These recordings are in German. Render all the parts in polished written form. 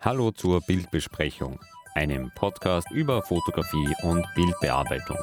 Hallo zur Bildbesprechung, einem Podcast über Fotografie und Bildbearbeitung.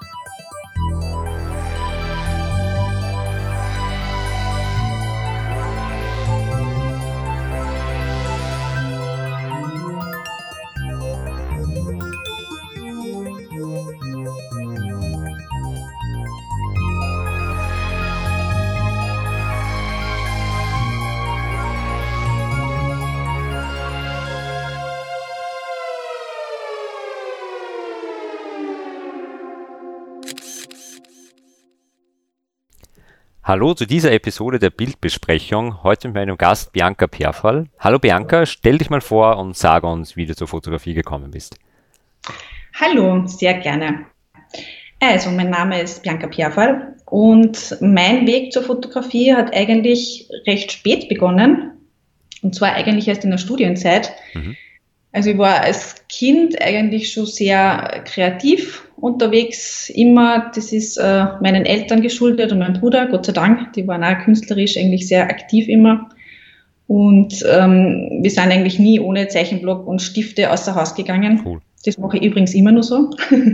Hallo zu dieser Episode der Bildbesprechung, heute mit meinem Gast Bianca Perfall. Hallo Bianca, stell dich mal vor und sag uns, wie du zur Fotografie gekommen bist. Hallo, sehr gerne. Also, mein Name ist Bianca Perfall und mein Weg zur Fotografie hat eigentlich recht spät begonnen, und zwar eigentlich erst in der Studienzeit. Also ich war als Kind eigentlich schon sehr kreativ unterwegs, immer. Das ist meinen Eltern geschuldet und meinem Bruder, Gott sei Dank. Die waren auch künstlerisch eigentlich sehr aktiv immer. Und wir sind eigentlich nie ohne Zeichenblock und Stifte außer Haus gegangen. Cool. Das mache ich übrigens immer nur so.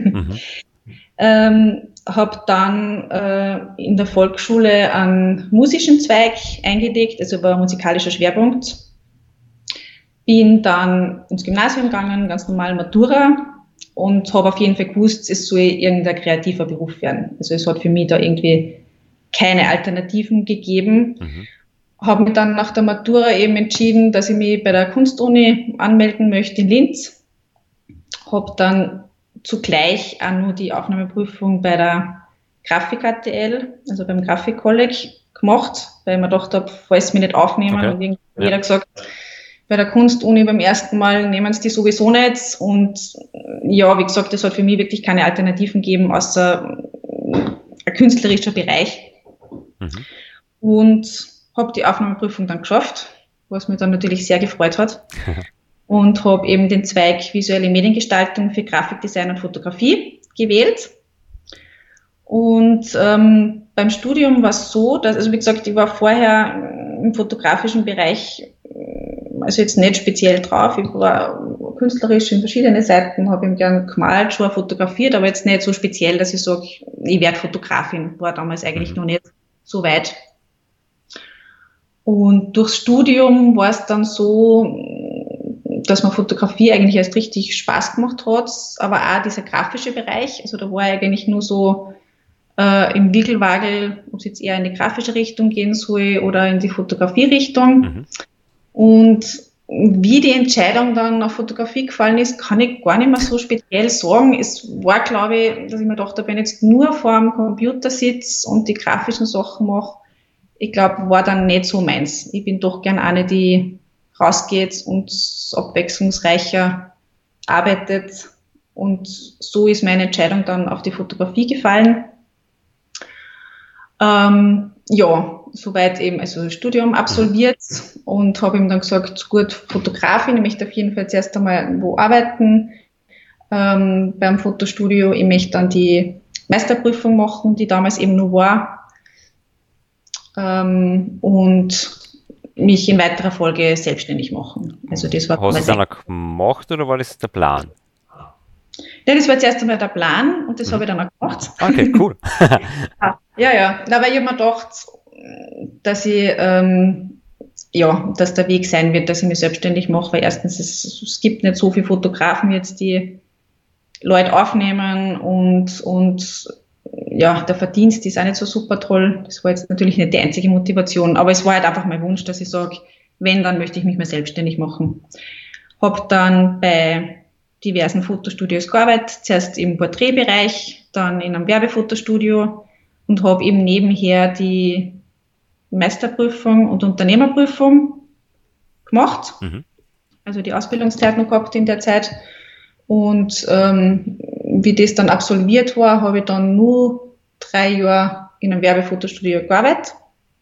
Habe dann in der Volksschule einen musischen Zweig eingelegt, also war ein musikalischer Schwerpunkt. Bin dann ins Gymnasium gegangen, ganz normal Matura, und habe auf jeden Fall gewusst, es soll irgendein kreativer Beruf werden. Also es hat für mich da irgendwie keine Alternativen gegeben. Habe mich dann nach der Matura eben entschieden, dass ich mich bei der Kunstuni anmelden möchte in Linz. Habe dann zugleich auch nur die Aufnahmeprüfung bei der Grafik ATL, also beim Grafikkolleg, gemacht, weil ich mir gedacht habe, falls sie mich nicht aufnehmen, und irgendwie jeder gesagt, bei der Kunstuni beim ersten Mal nehmen sie die sowieso nicht. Und ja, wie gesagt, es hat für mich wirklich keine Alternativen gegeben, außer ein künstlerischer Bereich. Und habe die Aufnahmeprüfung dann geschafft, was mich dann natürlich sehr gefreut hat. Und habe eben den Zweig visuelle Mediengestaltung für Grafikdesign und Fotografie gewählt. Und beim Studium war es so, dass, also wie gesagt, ich war vorher im fotografischen Bereich, also jetzt nicht speziell drauf. Ich war künstlerisch in verschiedene Seiten, habe ihm gern gemalt, schon fotografiert, aber jetzt nicht so speziell, dass ich sage, ich werde Fotografin. War damals eigentlich noch nicht so weit. Und durchs Studium war es dann so, dass mir Fotografie eigentlich erst richtig Spaß gemacht hat, aber auch dieser grafische Bereich. Also da war ich eigentlich nur so im Wickelwagel, ob es jetzt eher in die grafische Richtung gehen soll oder in die Fotografie-Richtung. Und wie die Entscheidung dann auf Fotografie gefallen ist, kann ich gar nicht mehr so speziell sagen. Es war, glaube ich, dass ich mir gedacht habe, wenn ich jetzt nur vor dem Computer sitze und die grafischen Sachen mache, ich glaube, war dann nicht so meins. Ich bin doch gern eine, die rausgeht und abwechslungsreicher arbeitet. Und so ist meine Entscheidung dann auf die Fotografie gefallen. Ja, soweit eben, also Studium absolviert, und habe ihm dann gesagt, gut, Fotografin, ich möchte auf jeden Fall zuerst einmal wo arbeiten, beim Fotostudio. Ich möchte dann die Meisterprüfung machen, die damals eben nur war, und mich in weiterer Folge selbstständig machen. Also das war. Hast du es dann auch gemacht oder war das der Plan? Ja, das war zuerst einmal der Plan, und das habe ich dann auch gemacht. Okay, cool. Ja. Aber ich habe mir gedacht, dass ich, dass der Weg sein wird, dass ich mich selbstständig mache, weil erstens, es gibt nicht so viele Fotografen jetzt, die Leute aufnehmen, und ja, der Verdienst ist auch nicht so super toll. Das war jetzt natürlich nicht die einzige Motivation, aber es war halt einfach mein Wunsch, dass ich sage, wenn, dann möchte ich mich mal selbstständig machen. Habe dann bei diversen Fotostudios gearbeitet, zuerst im Porträtbereich, dann in einem Werbefotostudio, und habe eben nebenher die Meisterprüfung und Unternehmerprüfung gemacht. Also die Ausbildungszeit noch gehabt in der Zeit. Und wie das dann absolviert war, habe ich dann nur 3 Jahre in einem Werbefotostudio gearbeitet.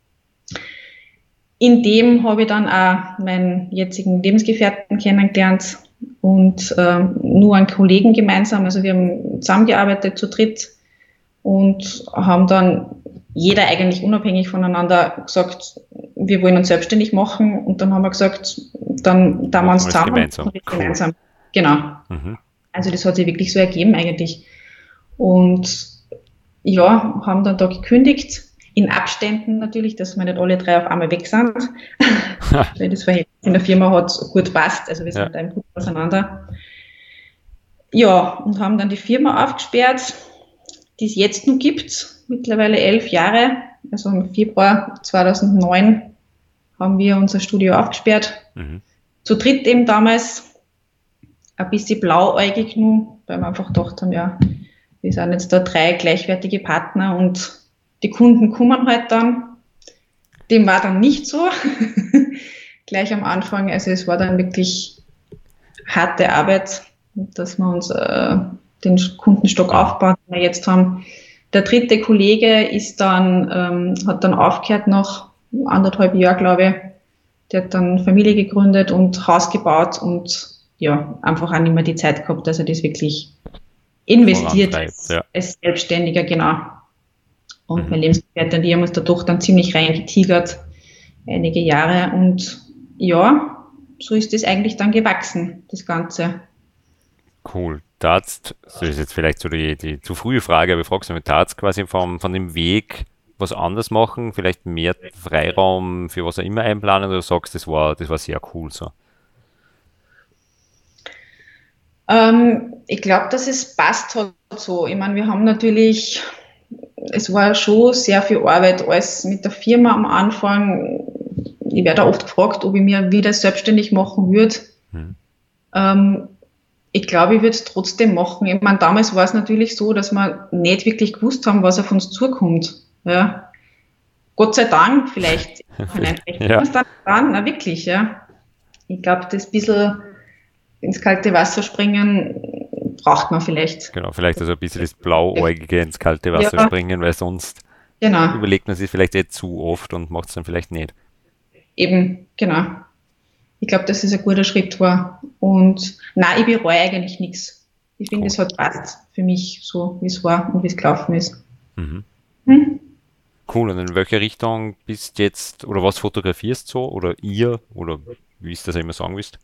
In dem habe ich dann auch meinen jetzigen Lebensgefährten kennengelernt und nur einen Kollegen gemeinsam. Also wir haben zusammengearbeitet zu dritt und haben dann jeder eigentlich unabhängig voneinander gesagt, wir wollen uns selbstständig machen. Und dann haben wir gesagt, dann wir uns zusammen. Gemeinsam. Gemeinsam. Genau. Also das hat sich wirklich so ergeben eigentlich. Und ja, haben dann da gekündigt, in Abständen natürlich, dass wir nicht alle 3 auf einmal weg sind, weil das Verhältnis in der Firma hat gut passt, also wir sind da gut auseinander. Ja, und haben dann die Firma aufgesperrt, die es jetzt noch gibt, mittlerweile 11 Jahre, also im Februar 2009 haben wir unser Studio aufgesperrt. Zu dritt eben damals, ein bisschen blauäugig nur, weil wir einfach gedacht haben, ja, wir sind jetzt da 3 gleichwertige Partner und die Kunden kommen halt dann. Dem war dann nicht so, gleich am Anfang. Also es war dann wirklich harte Arbeit, dass wir uns den Kundenstock aufbauen, den wir jetzt haben. Der dritte Kollege ist dann, hat dann aufgehört nach 1,5 Jahren, glaube ich. Der hat dann Familie gegründet und Haus gebaut und ja, einfach auch nicht mehr die Zeit gehabt, dass er das wirklich investiert als Selbstständiger, genau. Und mein Lebensgefährte und ich haben uns da doch dann ziemlich reingetigert, einige Jahre. Und ja, so ist das eigentlich dann gewachsen, das Ganze. Cool. Das ist jetzt vielleicht so die zu frühe Frage, aber ich frage mich, quasi von dem Weg was anders machen, vielleicht mehr Freiraum für was auch immer einplanen, oder du sagst, das war sehr cool so? Ich glaube, dass es passt hat so. Ich meine, wir haben natürlich, es war schon sehr viel Arbeit, alles mit der Firma am Anfang. Ich werde oft gefragt, ob ich mir wieder selbstständig machen würde. Ich glaube, ich würde es trotzdem machen. Ich meine, damals war es natürlich so, dass wir nicht wirklich gewusst haben, was auf uns zukommt. Ja. Gott sei Dank, vielleicht. Ja. Dann, na wirklich, ja. Ich glaube, das bisschen ins kalte Wasser springen braucht man vielleicht. Genau, vielleicht also ein bisschen das Blauäugige ins kalte Wasser springen, weil sonst überlegt man sich vielleicht zu oft und macht es dann vielleicht nicht. Eben, genau. Ich glaube, dass es ein guter Schritt war. Und nein, ich bereue eigentlich nichts. Ich finde, es hat passt für mich, so wie es war und wie es gelaufen ist. Cool, und in welche Richtung bist jetzt, oder was fotografierst du so, oder ihr, oder wie ist das immer sagen willst?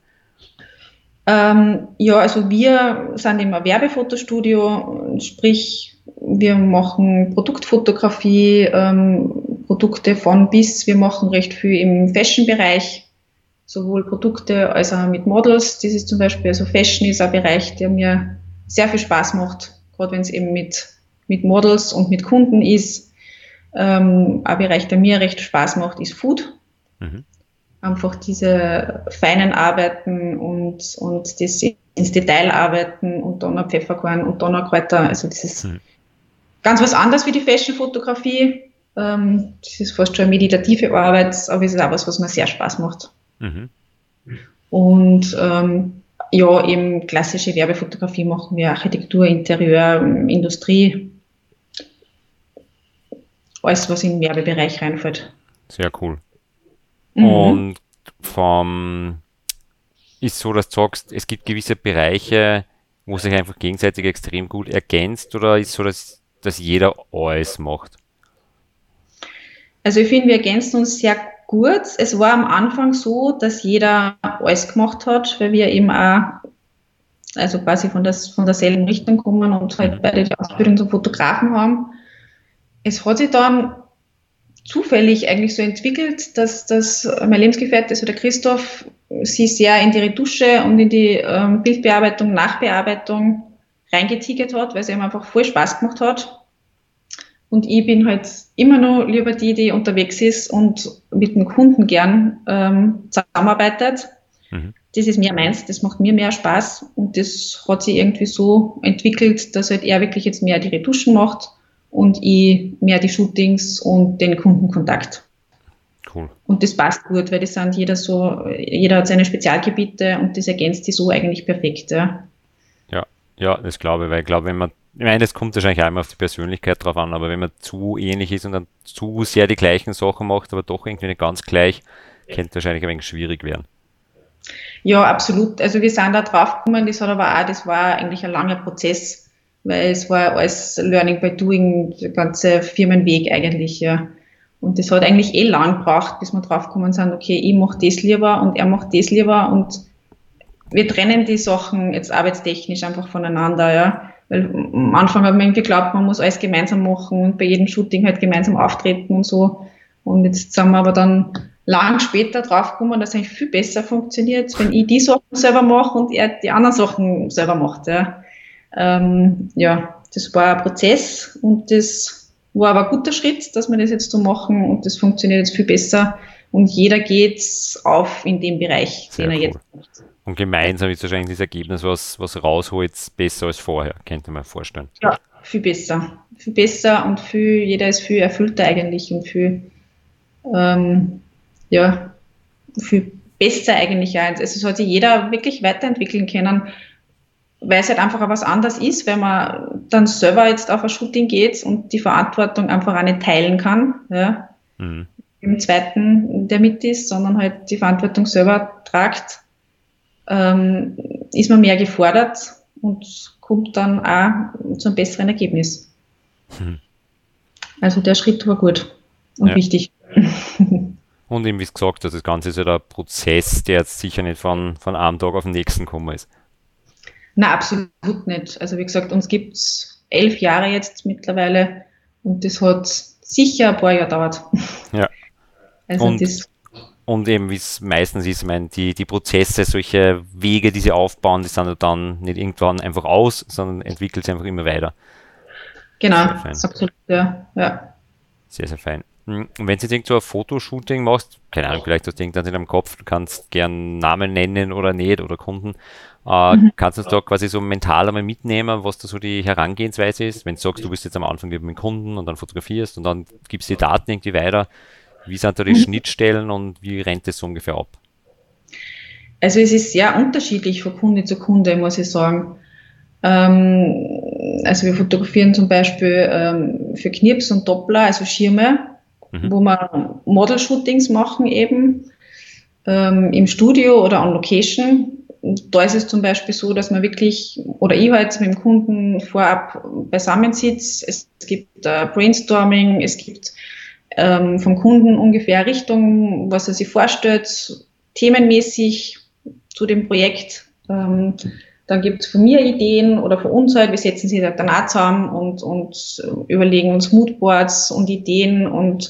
Ja, also wir sind immer Werbefotostudio, sprich, wir machen Produktfotografie, Produkte von bis, wir machen recht viel im Fashion-Bereich, sowohl Produkte als auch mit Models. Das ist zum Beispiel, also Fashion ist ein Bereich, der mir sehr viel Spaß macht, gerade wenn es eben mit Models und mit Kunden ist. Ein Bereich, der mir recht Spaß macht, ist Food. Einfach diese feinen Arbeiten und das ins Detail arbeiten und dann ein Pfefferkorn und dann ein Kräuter. Also das ist ganz was anderes wie die Fashion-Fotografie. Das ist fast schon eine meditative Arbeit, aber es ist auch was mir sehr Spaß macht. Und ja, eben klassische Werbefotografie machen wir, Architektur, Interieur, Industrie, alles, was in den Werbebereich reinfällt. Sehr cool. Und ist so, dass du sagst, es gibt gewisse Bereiche, wo sich einfach gegenseitig extrem gut ergänzt, oder ist so, dass jeder alles macht? Also ich finde, wir ergänzen uns sehr gut. Es war am Anfang so, dass jeder alles gemacht hat, weil wir eben auch, also quasi von derselben Richtung kommen und halt beide die Ausbildung zum Fotografen haben. Es hat sich dann zufällig eigentlich so entwickelt, dass mein Lebensgefährte, also der Christoph, sich sehr in die Retusche und in die Bildbearbeitung, Nachbearbeitung reingetigert hat, weil es ihm einfach voll Spaß gemacht hat. Und ich bin halt immer noch lieber die unterwegs ist und mit dem Kunden gern zusammenarbeitet. Das ist mehr meins, das macht mir mehr Spaß und das hat sich irgendwie so entwickelt, dass halt er wirklich jetzt mehr die Retuschen macht und ich mehr die Shootings und den Kundenkontakt. Cool. Und das passt gut, weil das sind jeder hat seine Spezialgebiete und das ergänzt die so eigentlich perfekt. Ja, das glaube ich, weil ich glaube, das kommt wahrscheinlich auch immer auf die Persönlichkeit drauf an, aber wenn man zu ähnlich ist und dann zu sehr die gleichen Sachen macht, aber doch irgendwie nicht ganz gleich, könnte wahrscheinlich ein wenig schwierig werden. Ja, absolut. Also wir sind da drauf gekommen, das war eigentlich ein langer Prozess, weil es war alles Learning by Doing, der ganze Firmenweg eigentlich, ja. Und das hat eigentlich lang gebraucht, bis wir drauf gekommen sind, okay, ich mache das lieber und er macht das lieber und wir trennen die Sachen jetzt arbeitstechnisch einfach voneinander, ja. Weil am Anfang hat man irgendwie geglaubt, man muss alles gemeinsam machen und bei jedem Shooting halt gemeinsam auftreten und so. Und jetzt sind wir aber dann lang später draufgekommen, dass es eigentlich viel besser funktioniert, wenn ich die Sachen selber mache und er die anderen Sachen selber macht, ja. Ja, das war ein Prozess und das war aber ein guter Schritt, dass wir das jetzt so machen und das funktioniert jetzt viel besser und jeder geht auf in dem Bereich, Sehr den er cool. jetzt macht. Und gemeinsam ist wahrscheinlich das Ergebnis, was rausholt, besser als vorher, könnte man vorstellen. Ja, viel besser. Viel besser und jeder ist viel erfüllter eigentlich und ja, viel besser eigentlich auch. Also es hat sich jeder wirklich weiterentwickeln können, weil es halt einfach auch was anderes ist, wenn man dann selber jetzt auf ein Shooting geht und die Verantwortung einfach auch nicht teilen kann, ja, im Zweiten, der mit ist, sondern halt die Verantwortung selber tragt, ist man mehr gefordert und kommt dann auch zu einem besseren Ergebnis. Also der Schritt war gut und wichtig. Und eben, wie gesagt, das Ganze ist ja der Prozess, der jetzt sicher nicht von einem Tag auf den nächsten gekommen ist. Na, absolut nicht. Also wie gesagt, uns gibt's 11 Jahre jetzt mittlerweile und das hat sicher ein paar Jahre gedauert. Ja. Also und eben, wie es meistens ist, ich meine, die Prozesse, solche Wege, die sie aufbauen, die sind ja dann nicht irgendwann einfach aus, sondern entwickelt sich einfach immer weiter. Genau, absolut, ja. Sehr, sehr fein. Und wenn du jetzt irgendwo ein Fotoshooting machst, keine Ahnung, vielleicht hast du irgendwas in deinem Kopf, du kannst gern Namen nennen oder nicht oder Kunden, kannst du uns da quasi so mental einmal mitnehmen, was da so die Herangehensweise ist? Wenn du sagst, du bist jetzt am Anfang mit dem Kunden und dann fotografierst und dann gibst die Daten irgendwie weiter, wie sind da die Schnittstellen und wie rennt das so ungefähr ab? Also es ist sehr unterschiedlich von Kunde zu Kunde, muss ich sagen. Also wir fotografieren zum Beispiel für Knirps und Doppler, also Schirme, wo wir Model-Shootings machen eben im Studio oder on Location. Und da ist es zum Beispiel so, dass man wirklich, oder ich halt mit dem Kunden vorab beisammensitze. Es gibt Brainstorming, es gibt vom Kunden ungefähr Richtung, was er sich vorstellt, themenmäßig zu dem Projekt. Dann gibt es von mir Ideen oder von uns halt, wir setzen sie dann auch zusammen und überlegen uns Moodboards und Ideen und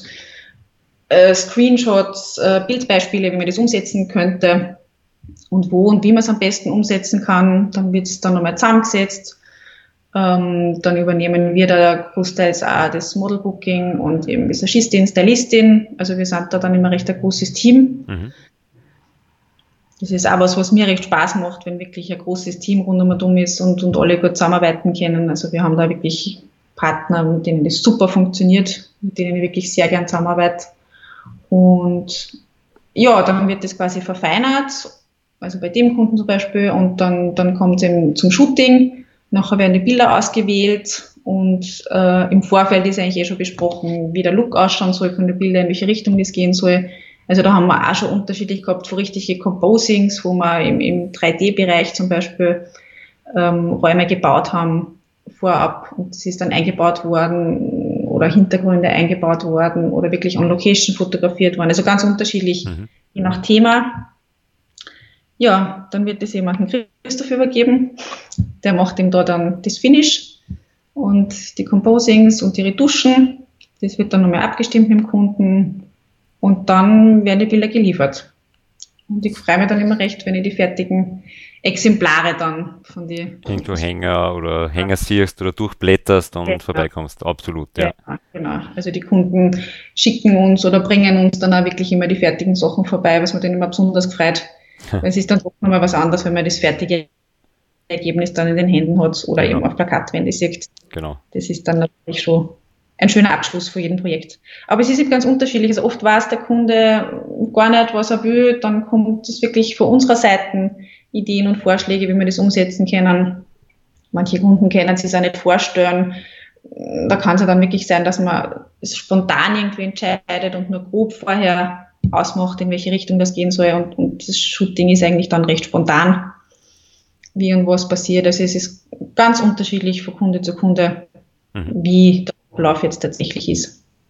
Screenshots, Bildbeispiele, wie man das umsetzen könnte und wo und wie man es am besten umsetzen kann. Dann wird es dann nochmal zusammengesetzt. Dann übernehmen wir da großteils auch das Modelbooking und eben Visagistin, Stylistin. Also wir sind da dann immer recht ein großes Team. Das ist auch was mir recht Spaß macht, wenn wirklich ein großes Team rundum ist und alle gut zusammenarbeiten können. Also wir haben da wirklich Partner, mit denen das super funktioniert, mit denen ich wirklich sehr gern zusammenarbeite. Und ja, dann wird das quasi verfeinert, also bei dem Kunden zum Beispiel, und dann kommt es eben zum Shooting. Nachher werden die Bilder ausgewählt und im Vorfeld ist eigentlich schon besprochen, wie der Look ausschauen soll von den Bildern, in welche Richtung das gehen soll. Also da haben wir auch schon unterschiedlich gehabt, von richtige Composings, wo wir im 3D-Bereich zum Beispiel Räume gebaut haben vorab und das ist dann eingebaut worden oder Hintergründe eingebaut worden oder wirklich on Location fotografiert worden. Also ganz unterschiedlich, je nach Thema. Ja, dann wird das jemandem Christoph übergeben. Der macht ihm da dann das Finish und die Composings und die Retuschen. Das wird dann nochmal abgestimmt mit dem Kunden und dann werden die Bilder geliefert. Und ich freue mich dann immer recht, wenn ich die fertigen Exemplare dann von die... Irgendwo Hänger siehst oder durchblätterst und vorbeikommst. Absolut, ja. Ja, genau. Also die Kunden schicken uns oder bringen uns dann auch wirklich immer die fertigen Sachen vorbei, was mir dann immer besonders gefreut. Weil es ist dann doch nochmal was anderes, wenn man das fertige Ergebnis dann in den Händen hat oder eben auf Plakatwände sieht. Genau. Das ist dann natürlich schon ein schöner Abschluss für jedem Projekt. Aber es ist eben ganz unterschiedlich. Also oft weiß der Kunde gar nicht, was er will. Dann kommt es wirklich von unserer Seite Ideen und Vorschläge, wie wir das umsetzen können. Manche Kunden können sich es auch nicht vorstellen. Da kann es ja dann wirklich sein, dass man es spontan irgendwie entscheidet und nur grob vorher ausmacht, in welche Richtung das gehen soll. Und das Shooting ist eigentlich dann recht spontan, wie und was passiert. Also es ist ganz unterschiedlich von Kunde zu Kunde, wie der Ablauf jetzt tatsächlich ist.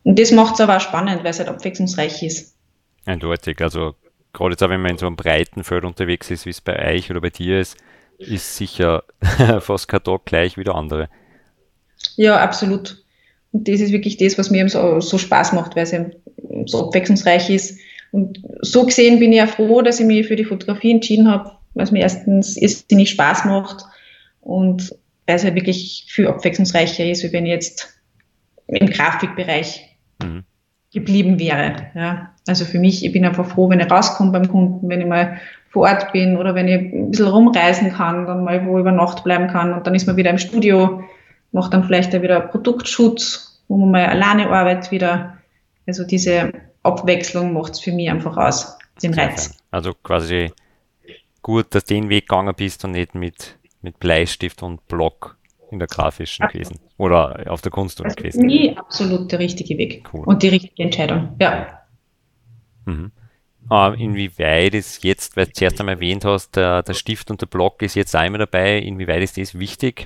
Und das macht es aber auch spannend, weil es halt abwechslungsreich ist. Eindeutig. Also gerade jetzt auch, wenn man in so einem breiten Feld unterwegs ist, wie es bei euch oder bei dir ist sicher fast kein Tag gleich wie der andere. Ja, absolut. Und das ist wirklich das, was mir eben so Spaß macht, weil es eben so abwechslungsreich ist. Und so gesehen bin ich ja froh, dass ich mich für die Fotografie entschieden habe, weil es mir erstens irrsinnig Spaß macht und weil es halt wirklich viel abwechslungsreicher ist, wie wenn ich jetzt im Grafikbereich Mhm. geblieben wäre. Ja. Also für mich, ich bin einfach froh, wenn ich rauskomme beim Kunden, wenn ich mal vor Ort bin oder wenn ich ein bisschen rumreisen kann, dann mal wo über Nacht bleiben kann und dann ist man wieder im Studio, macht dann vielleicht auch wieder Produktschutz, wo man mal alleine arbeitet wieder. Also diese Abwechslung macht es für mich einfach aus, den Sehr fein. Reiz. Also quasi gut, dass du den Weg gegangen bist und nicht mit Bleistift und Block in der grafischen gewesen. Oder auf der Kunstuni Also für gewesen. mich absolut der richtige Weg Cool. und die richtige Entscheidung. Ja. Mhm. Inwieweit ist jetzt, weil du zuerst einmal erwähnt hast, der Stift und der Block ist jetzt einmal dabei, inwieweit ist das wichtig?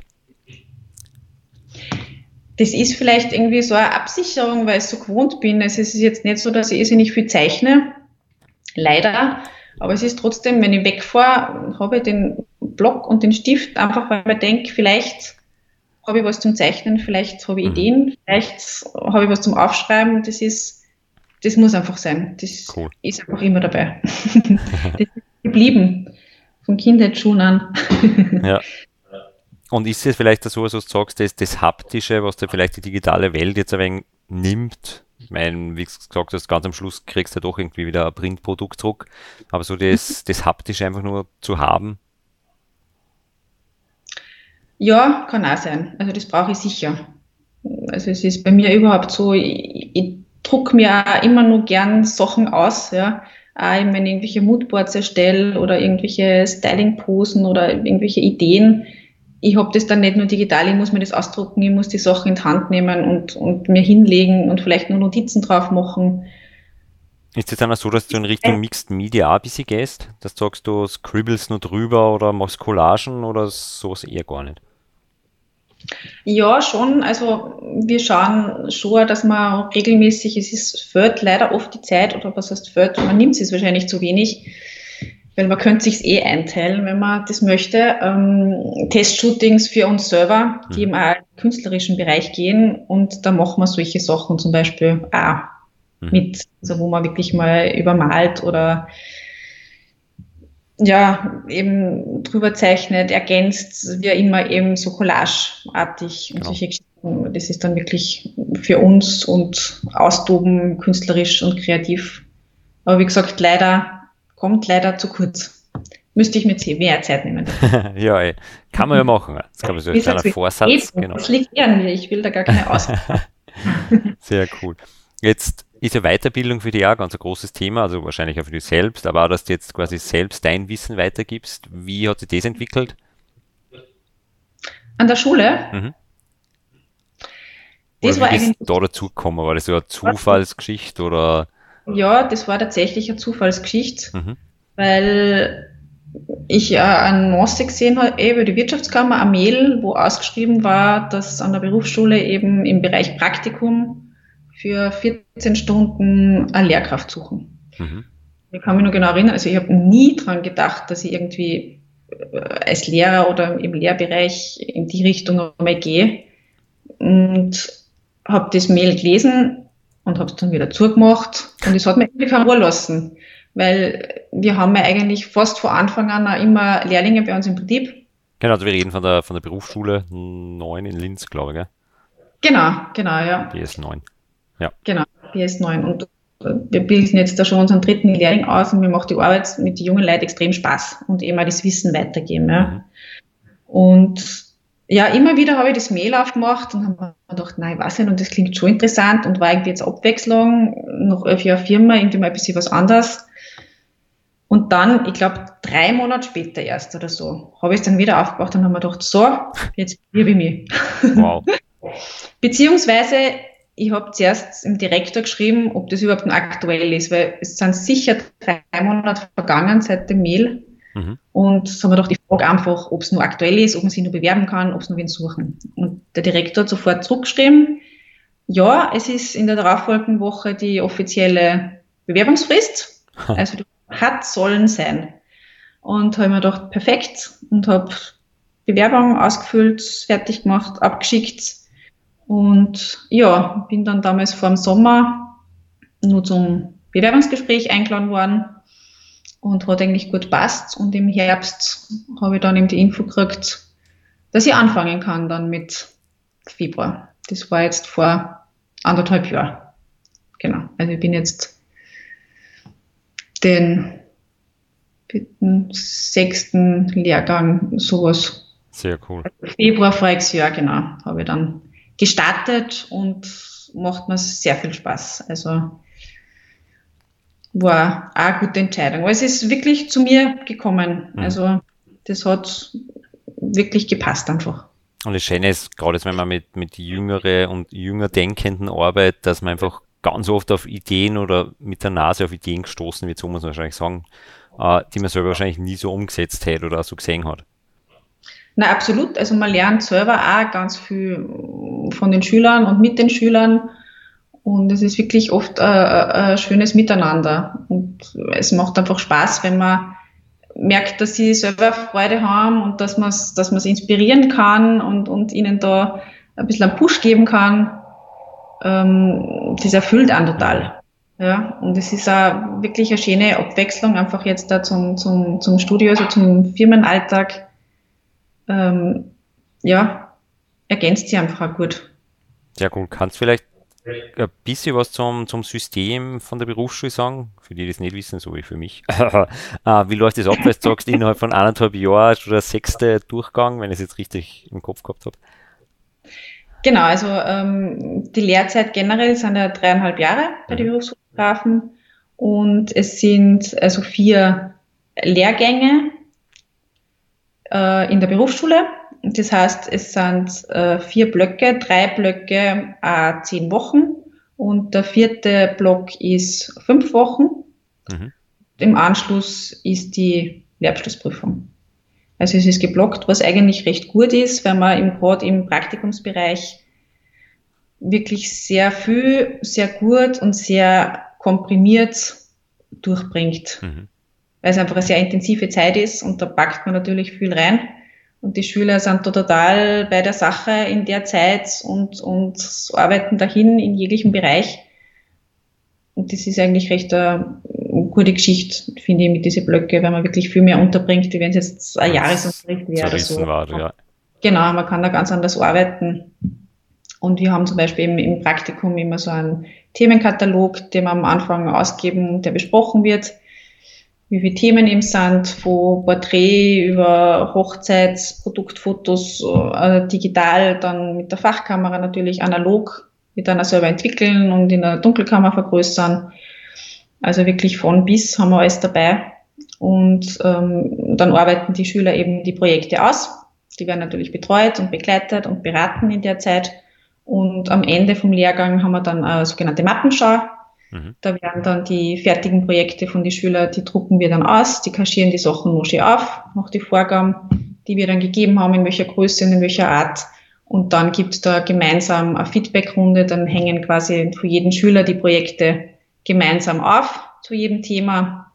Das ist vielleicht irgendwie so eine Absicherung, weil ich so gewohnt bin. Also es ist jetzt nicht so, dass ich nicht viel zeichne, leider. Aber es ist trotzdem, wenn ich wegfahre, habe ich den Block und den Stift, einfach weil ich mir denke, vielleicht habe ich was zum Zeichnen, vielleicht habe ich Ideen, vielleicht habe ich was zum Aufschreiben. Das muss einfach sein. Das Cool. ist einfach immer dabei. Das ist geblieben, von Kindheitsschuhen an. Ja. Und ist es vielleicht so, was du sagst, das Haptische, was dir vielleicht die digitale Welt jetzt ein wenig nimmt? Ich meine, wie du gesagt hast, ganz am Schluss kriegst du ja doch irgendwie wieder ein Printprodukt zurück. Aber so das Haptische einfach nur zu haben. Ja, kann auch sein. Also das brauche ich sicher. Also es ist bei mir überhaupt so, ich drucke mir auch immer nur gern Sachen aus, ja. Auch wenn ich irgendwelche Moodboards erstelle oder irgendwelche Styling-Posen oder irgendwelche Ideen. Ich habe das dann nicht nur digital, ich muss mir das ausdrucken, ich muss die Sachen in die Hand nehmen und mir hinlegen und vielleicht nur Notizen drauf machen. Ist es dann auch so, dass du in Richtung Mixed Media auch ein bisschen gehst? Dass du sagst, du scribbles nur drüber oder machst Collagen oder sowas eher gar nicht? Ja, schon. Also wir schauen schon, dass man regelmäßig, fehlt leider oft die Zeit, oder was heißt fehlt, man nimmt es wahrscheinlich zu wenig, weil man könnte sich eh einteilen, wenn man das möchte. Testshootings für uns selber, die im künstlerischen Bereich gehen, und da machen wir solche Sachen zum Beispiel auch mit, also wo man wirklich mal übermalt oder ja, eben drüber zeichnet, ergänzt, wie immer eben so collageartig und Genau. solche Geschichten. Das ist dann wirklich für uns und austoben, künstlerisch und kreativ. Aber wie gesagt, kommt leider zu kurz. Müsste ich mir mehr Zeit nehmen. Ja, ey. Kann man ja machen. Das kann man so ein kleiner Vorsatz. Eben, Genau. das liegt eher an mir. Ich will da gar keine Auswahl. Sehr cool. Jetzt ist ja Weiterbildung für dich auch ganz ein großes Thema, also wahrscheinlich auch für dich selbst, aber auch, dass du jetzt quasi selbst dein Wissen weitergibst. Wie hat sich das entwickelt? An der Schule? Mhm. Das Oder war wie bist eigentlich, du da dazu gekommen? War das so eine Zufallsgeschichte oder? ja, das war tatsächlich eine Zufallsgeschichte, Mhm. weil ich einen Master gesehen habe, über die Wirtschaftskammer, eine Mail, wo ausgeschrieben war, dass an der Berufsschule eben im Bereich Praktikum für 14 Stunden eine Lehrkraft suchen. Mhm. Ich kann mich noch genau erinnern, also ich habe nie dran gedacht, dass ich irgendwie als Lehrer oder im Lehrbereich in die Richtung einmal gehe, und habe das Mail gelesen und habe es dann wieder zugemacht, und es hat mich irgendwie keine Ruhe lassen, weil wir haben ja eigentlich fast von Anfang an auch immer Lehrlinge bei uns im Betrieb. Genau, also wir reden von der Berufsschule 9 in Linz, glaube ich, gell? Genau, ja. BS9. Ja. Genau, BS9. Und wir bilden jetzt da schon unseren dritten Lehrling aus, und mir macht die Arbeit mit den jungen Leuten extrem Spaß und eben auch das Wissen weitergeben. Ja. Mhm. Und ja, immer wieder habe ich das Mail aufgemacht und habe mir gedacht, nein, ich weiß nicht, und das klingt schon interessant und war irgendwie jetzt Abwechslung, noch 11 Jahre Firma, irgendwie mal ein bisschen was anderes. Und dann, ich glaube, 3 Monate später erst oder so, habe ich es dann wieder aufgemacht und habe mir gedacht, so, jetzt liebe ich mich. Wow. Beziehungsweise, ich habe zuerst dem Direktor geschrieben, ob das überhaupt noch aktuell ist, weil es sind sicher 3 Monate vergangen seit dem Mail. Mhm. Und so haben wir gedacht, ich frage einfach, ob es nur aktuell ist, ob man sich nur bewerben kann, ob es nur wen suchen. Und der Direktor hat sofort zurückgeschrieben, Ja, es ist in der darauffolgenden Woche die offizielle Bewerbungsfrist. Also hat sollen sein. Und habe mir gedacht, perfekt, und habe Bewerbung ausgefüllt, fertig gemacht, abgeschickt. Und ja, bin dann damals vor dem Sommer nur zum Bewerbungsgespräch eingeladen worden und hat eigentlich gut passt. Und im Herbst habe ich dann eben die Info gekriegt, dass ich anfangen kann dann mit Februar. Das war jetzt vor 1,5 Jahren. Genau. Also ich bin jetzt den 6. Lehrgang, sowas. Sehr cool. Februar voriges Jahr, genau, habe ich dann gestartet und macht mir sehr viel Spaß. Also war auch eine gute Entscheidung. Aber es ist wirklich zu mir gekommen. Also das hat wirklich gepasst einfach. Und das Schöne ist, gerade jetzt, wenn man mit jüngeren und jünger Denkenden arbeitet, dass man einfach ganz oft auf Ideen oder mit der Nase auf Ideen gestoßen wird, so muss man wahrscheinlich sagen, die man selber wahrscheinlich nie so umgesetzt hätte oder so gesehen hat. Na, absolut. Also man lernt selber auch ganz viel von den Schülern und mit den Schülern. Und es ist wirklich oft ein schönes Miteinander. Und es macht einfach Spaß, wenn man merkt, dass sie selber Freude haben und dass man es inspirieren kann und ihnen da ein bisschen einen Push geben kann. Das erfüllt einen total. Ja, und es ist auch wirklich eine schöne Abwechslung, einfach jetzt da zum Studio, also zum Firmenalltag. Ja, ergänzt sie einfach auch gut. Sehr gut. Kannst du vielleicht ein bisschen was zum System von der Berufsschule sagen? Für die das nicht wissen, so wie für mich. Wie läuft das ab, weil du sagst, innerhalb von 1,5 Jahren schon der 6. Durchgang, wenn ich es jetzt richtig im Kopf gehabt habe? Genau, also die Lehrzeit generell sind ja 3,5 Jahre bei den Berufsfotografen und es sind also 4 Lehrgänge in der Berufsschule. Das heißt, es sind 4 Blöcke, 3 Blöcke, 10 Wochen und der 4. Block ist 5 Wochen. Im Anschluss ist die Lehrabschlussprüfung. Also es ist geblockt, was eigentlich recht gut ist, weil man gerade im Praktikumsbereich wirklich sehr viel, sehr gut und sehr komprimiert durchbringt. Weil es einfach eine sehr intensive Zeit ist und da packt man natürlich viel rein. Und die Schüler sind da total bei der Sache in der Zeit und arbeiten dahin in jeglichem Bereich. Und das ist eigentlich recht eine gute Geschichte, finde ich, mit diesen Blöcke, weil man wirklich viel mehr unterbringt, wie wenn es jetzt ein Jahresunterricht wäre oder so. War, ja. Genau, man kann da ganz anders arbeiten. Und wir haben zum Beispiel im Praktikum immer so einen Themenkatalog, den wir am Anfang ausgeben, der besprochen wird, wie viele Themen eben sind, von Porträt über Hochzeits-, Produktfotos, digital, dann mit der Fachkamera natürlich analog, mit einer selber entwickeln und in der Dunkelkammer vergrößern. Also wirklich von bis haben wir alles dabei. Und dann arbeiten die Schüler eben die Projekte aus. Die werden natürlich betreut und begleitet und beraten in der Zeit. Und am Ende vom Lehrgang haben wir dann eine sogenannte Mappenschau. Da werden dann die fertigen Projekte von den Schülern, die drucken wir dann aus, die kaschieren die Sachen noch schön auf, nach die Vorgaben, die wir dann gegeben haben, in welcher Größe und in welcher Art. Und dann gibt's da gemeinsam eine Feedbackrunde, dann hängen quasi für jeden Schüler die Projekte gemeinsam auf zu jedem Thema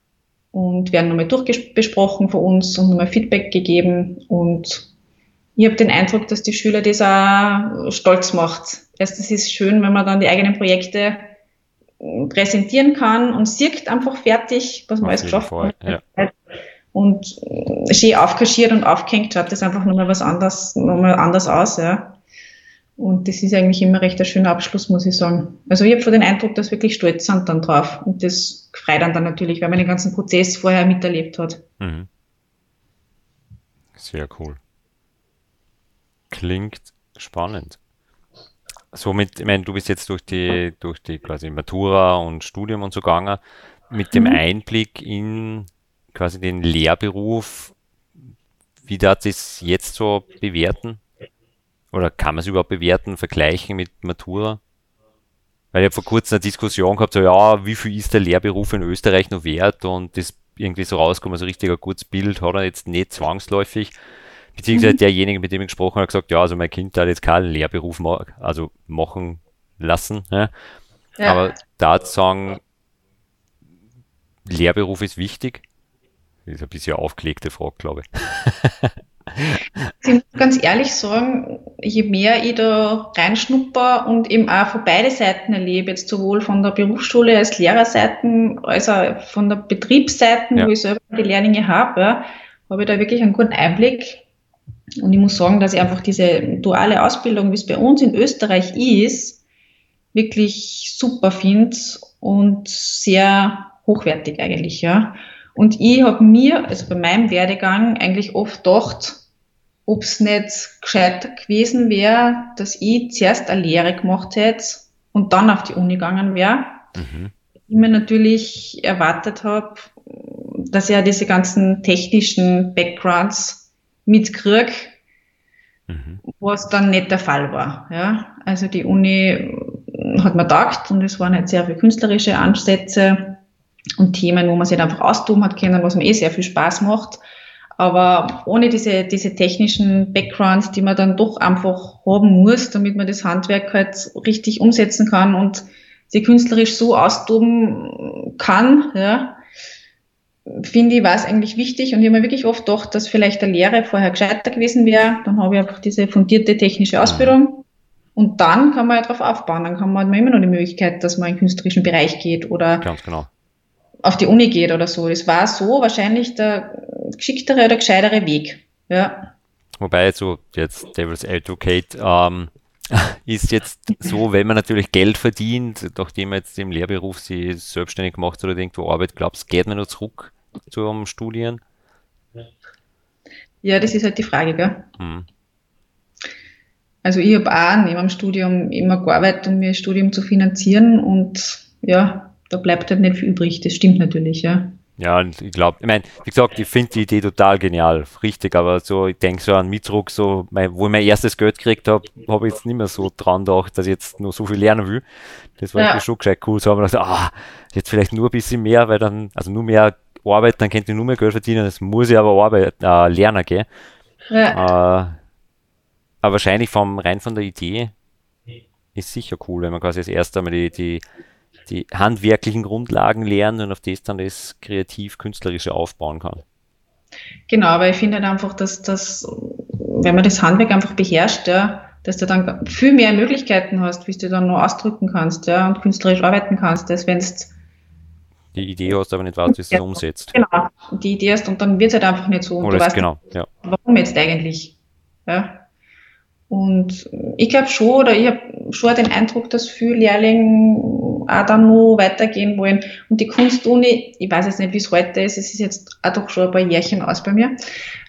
und werden nochmal durchbesprochen von uns und nochmal Feedback gegeben. Und ich habe den Eindruck, dass die Schüler das auch stolz macht. Erstens ist es schön, wenn man dann die eigenen Projekte präsentieren kann und sieht einfach fertig, was man alles geschafft hat. Ja. Und schön aufkaschiert und aufgehängt, schaut das einfach nochmal anders aus, ja. Und das ist eigentlich immer recht ein schöner Abschluss, muss ich sagen. Also ich habe den Eindruck, dass wirklich stolz sind dann drauf. Und das freut dann natürlich, weil man den ganzen Prozess vorher miterlebt hat. Sehr cool. Klingt spannend. Somit, ich meine, du bist jetzt durch die quasi Matura und Studium und so gegangen, mit dem Einblick in quasi den Lehrberuf, wie darf das jetzt so bewerten? Oder kann man es überhaupt bewerten, vergleichen mit Matura? Weil ich habe vor kurzem eine Diskussion gehabt, so ja, wie viel ist der Lehrberuf in Österreich noch wert? Und das irgendwie so rauskommt, also richtig ein gutes Bild hat er jetzt nicht zwangsläufig. Beziehungsweise derjenige, mit dem ich gesprochen habe, hat gesagt, ja, also mein Kind hat jetzt keinen Lehrberuf machen lassen. Ja. Ja. Aber da zu sagen, Lehrberuf ist wichtig, ist ein bisschen eine aufgelegte Frage, glaube ich. Ich muss ganz ehrlich sagen, je mehr ich da reinschnupper und eben auch von beide Seiten erlebe, jetzt sowohl von der Berufsschule als Lehrerseiten, als auch von der Betriebsseite, Ja. wo ich selber die Lehrlinge habe, ja, habe ich da wirklich einen guten Einblick. Und ich muss sagen, dass ich einfach diese duale Ausbildung, wie es bei uns in Österreich ist, wirklich super finde und sehr hochwertig eigentlich, ja. Und ich habe mir, also bei meinem Werdegang, eigentlich oft gedacht, ob es nicht gescheiter gewesen wäre, dass ich zuerst eine Lehre gemacht hätte und dann auf die Uni gegangen wäre. Mhm. Ich mir natürlich erwartet habe, dass ich ja diese ganzen technischen Backgrounds mitkriege, was dann nicht der Fall war. Ja? Also die Uni hat mir taugt und es waren halt sehr viele künstlerische Ansätze und Themen, wo man sich einfach austoben hat können, was mir sehr viel Spaß macht. Aber ohne diese technischen Backgrounds, die man dann doch einfach haben muss, damit man das Handwerk halt richtig umsetzen kann und sie künstlerisch so austoben kann, ja, finde ich, war es eigentlich wichtig. Und ich habe mir wirklich oft gedacht, dass vielleicht eine Lehre vorher gescheiter gewesen wäre. Dann habe ich einfach diese fundierte technische Ausbildung. Und dann kann man ja darauf aufbauen. Dann kann man immer noch die Möglichkeit, dass man in den künstlerischen Bereich geht oder Ganz genau. auf die Uni geht oder so. Das war so wahrscheinlich der geschicktere oder gescheitere Weg. Ja. Wobei, so jetzt Devil's Advocate ist jetzt so, wenn man natürlich Geld verdient, nachdem man jetzt im Lehrberuf sich selbstständig macht oder irgendwo arbeitet, glaubst du, geht man noch zurück zum Studieren? Ja, das ist halt die Frage, gell? Hm. Also ich habe auch neben dem Studium immer gearbeitet, um mir das Studium zu finanzieren und ja, da bleibt halt nicht viel übrig. Das stimmt natürlich, ja. Ja, und ich glaube, ich meine, wie gesagt, ich finde die Idee total genial, richtig, aber so, ich denke so an Mitdruck, so, wo ich mein erstes Geld gekriegt habe, habe ich jetzt nicht mehr so dran gedacht, dass ich jetzt nur so viel lernen will. Das war schon gescheit cool, so haben wir gedacht, jetzt vielleicht nur ein bisschen mehr, weil dann, also nur mehr arbeiten, dann könnte ich nur mehr Geld verdienen, das muss ich aber lernen, gell? Ja. Aber wahrscheinlich rein von der Idee ist sicher cool, wenn man quasi als erstes einmal die handwerklichen Grundlagen lernt und auf das dann das kreativ-künstlerische aufbauen kann. Genau, aber ich finde halt einfach, dass wenn man das Handwerk einfach beherrscht, ja, dass du dann viel mehr Möglichkeiten hast, wie du dann noch ausdrücken kannst, ja, und künstlerisch arbeiten kannst, als wenn du die Idee hast, aber nicht weißt, wie du es umsetzt. Genau, die Idee hast und dann wird es halt einfach nicht so. Und Oder du weißt genau, nicht, ja. warum jetzt eigentlich. Ja. Und ich glaube schon, oder ich habe schon den Eindruck, dass viele Lehrlinge auch dann noch weitergehen wollen. Und die Kunstuni, ich weiß jetzt nicht, wie es heute ist, es ist jetzt auch doch schon ein paar Jährchen aus bei mir.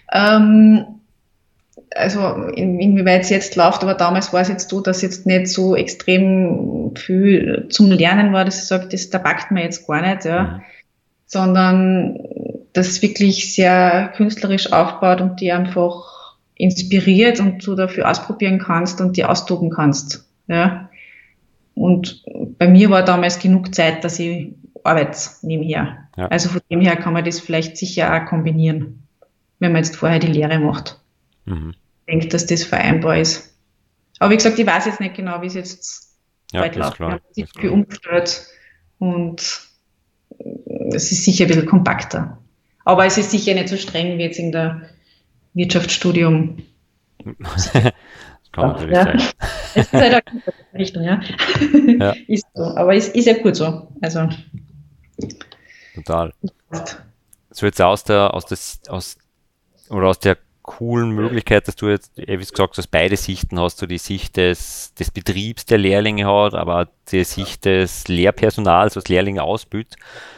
Also inwieweit es jetzt läuft, aber damals war es jetzt so, dass jetzt nicht so extrem viel zum Lernen war, dass ich sage, da packt man jetzt gar nicht, ja. Sondern dass es wirklich sehr künstlerisch aufbaut und die einfach inspiriert und du dafür ausprobieren kannst und die austoben kannst. Ja. Und bei mir war damals genug Zeit, dass ich arbeite nebenher. Ja. Also von dem her kann man das vielleicht sicher auch kombinieren, wenn man jetzt vorher die Lehre macht. Ich denke, dass das vereinbar ist. Aber wie gesagt, ich weiß jetzt nicht genau, wie es jetzt bald läuft. Wir haben sich viel umgestellt und es ist sicher ein bisschen kompakter. Aber es ist sicher nicht so streng wie jetzt in der Wirtschaftsstudium. Das kann natürlich sein. Es ist halt auch eine Richtung, ja. Ist so. Aber es ist ja gut so. Also. Total. So jetzt aus der coolen Möglichkeit, dass du jetzt, wie gesagt hast, beide Sichten hast, du die Sicht des Betriebs, der Lehrlinge hat, aber die Sicht des Lehrpersonals, was Lehrlinge ausbildet.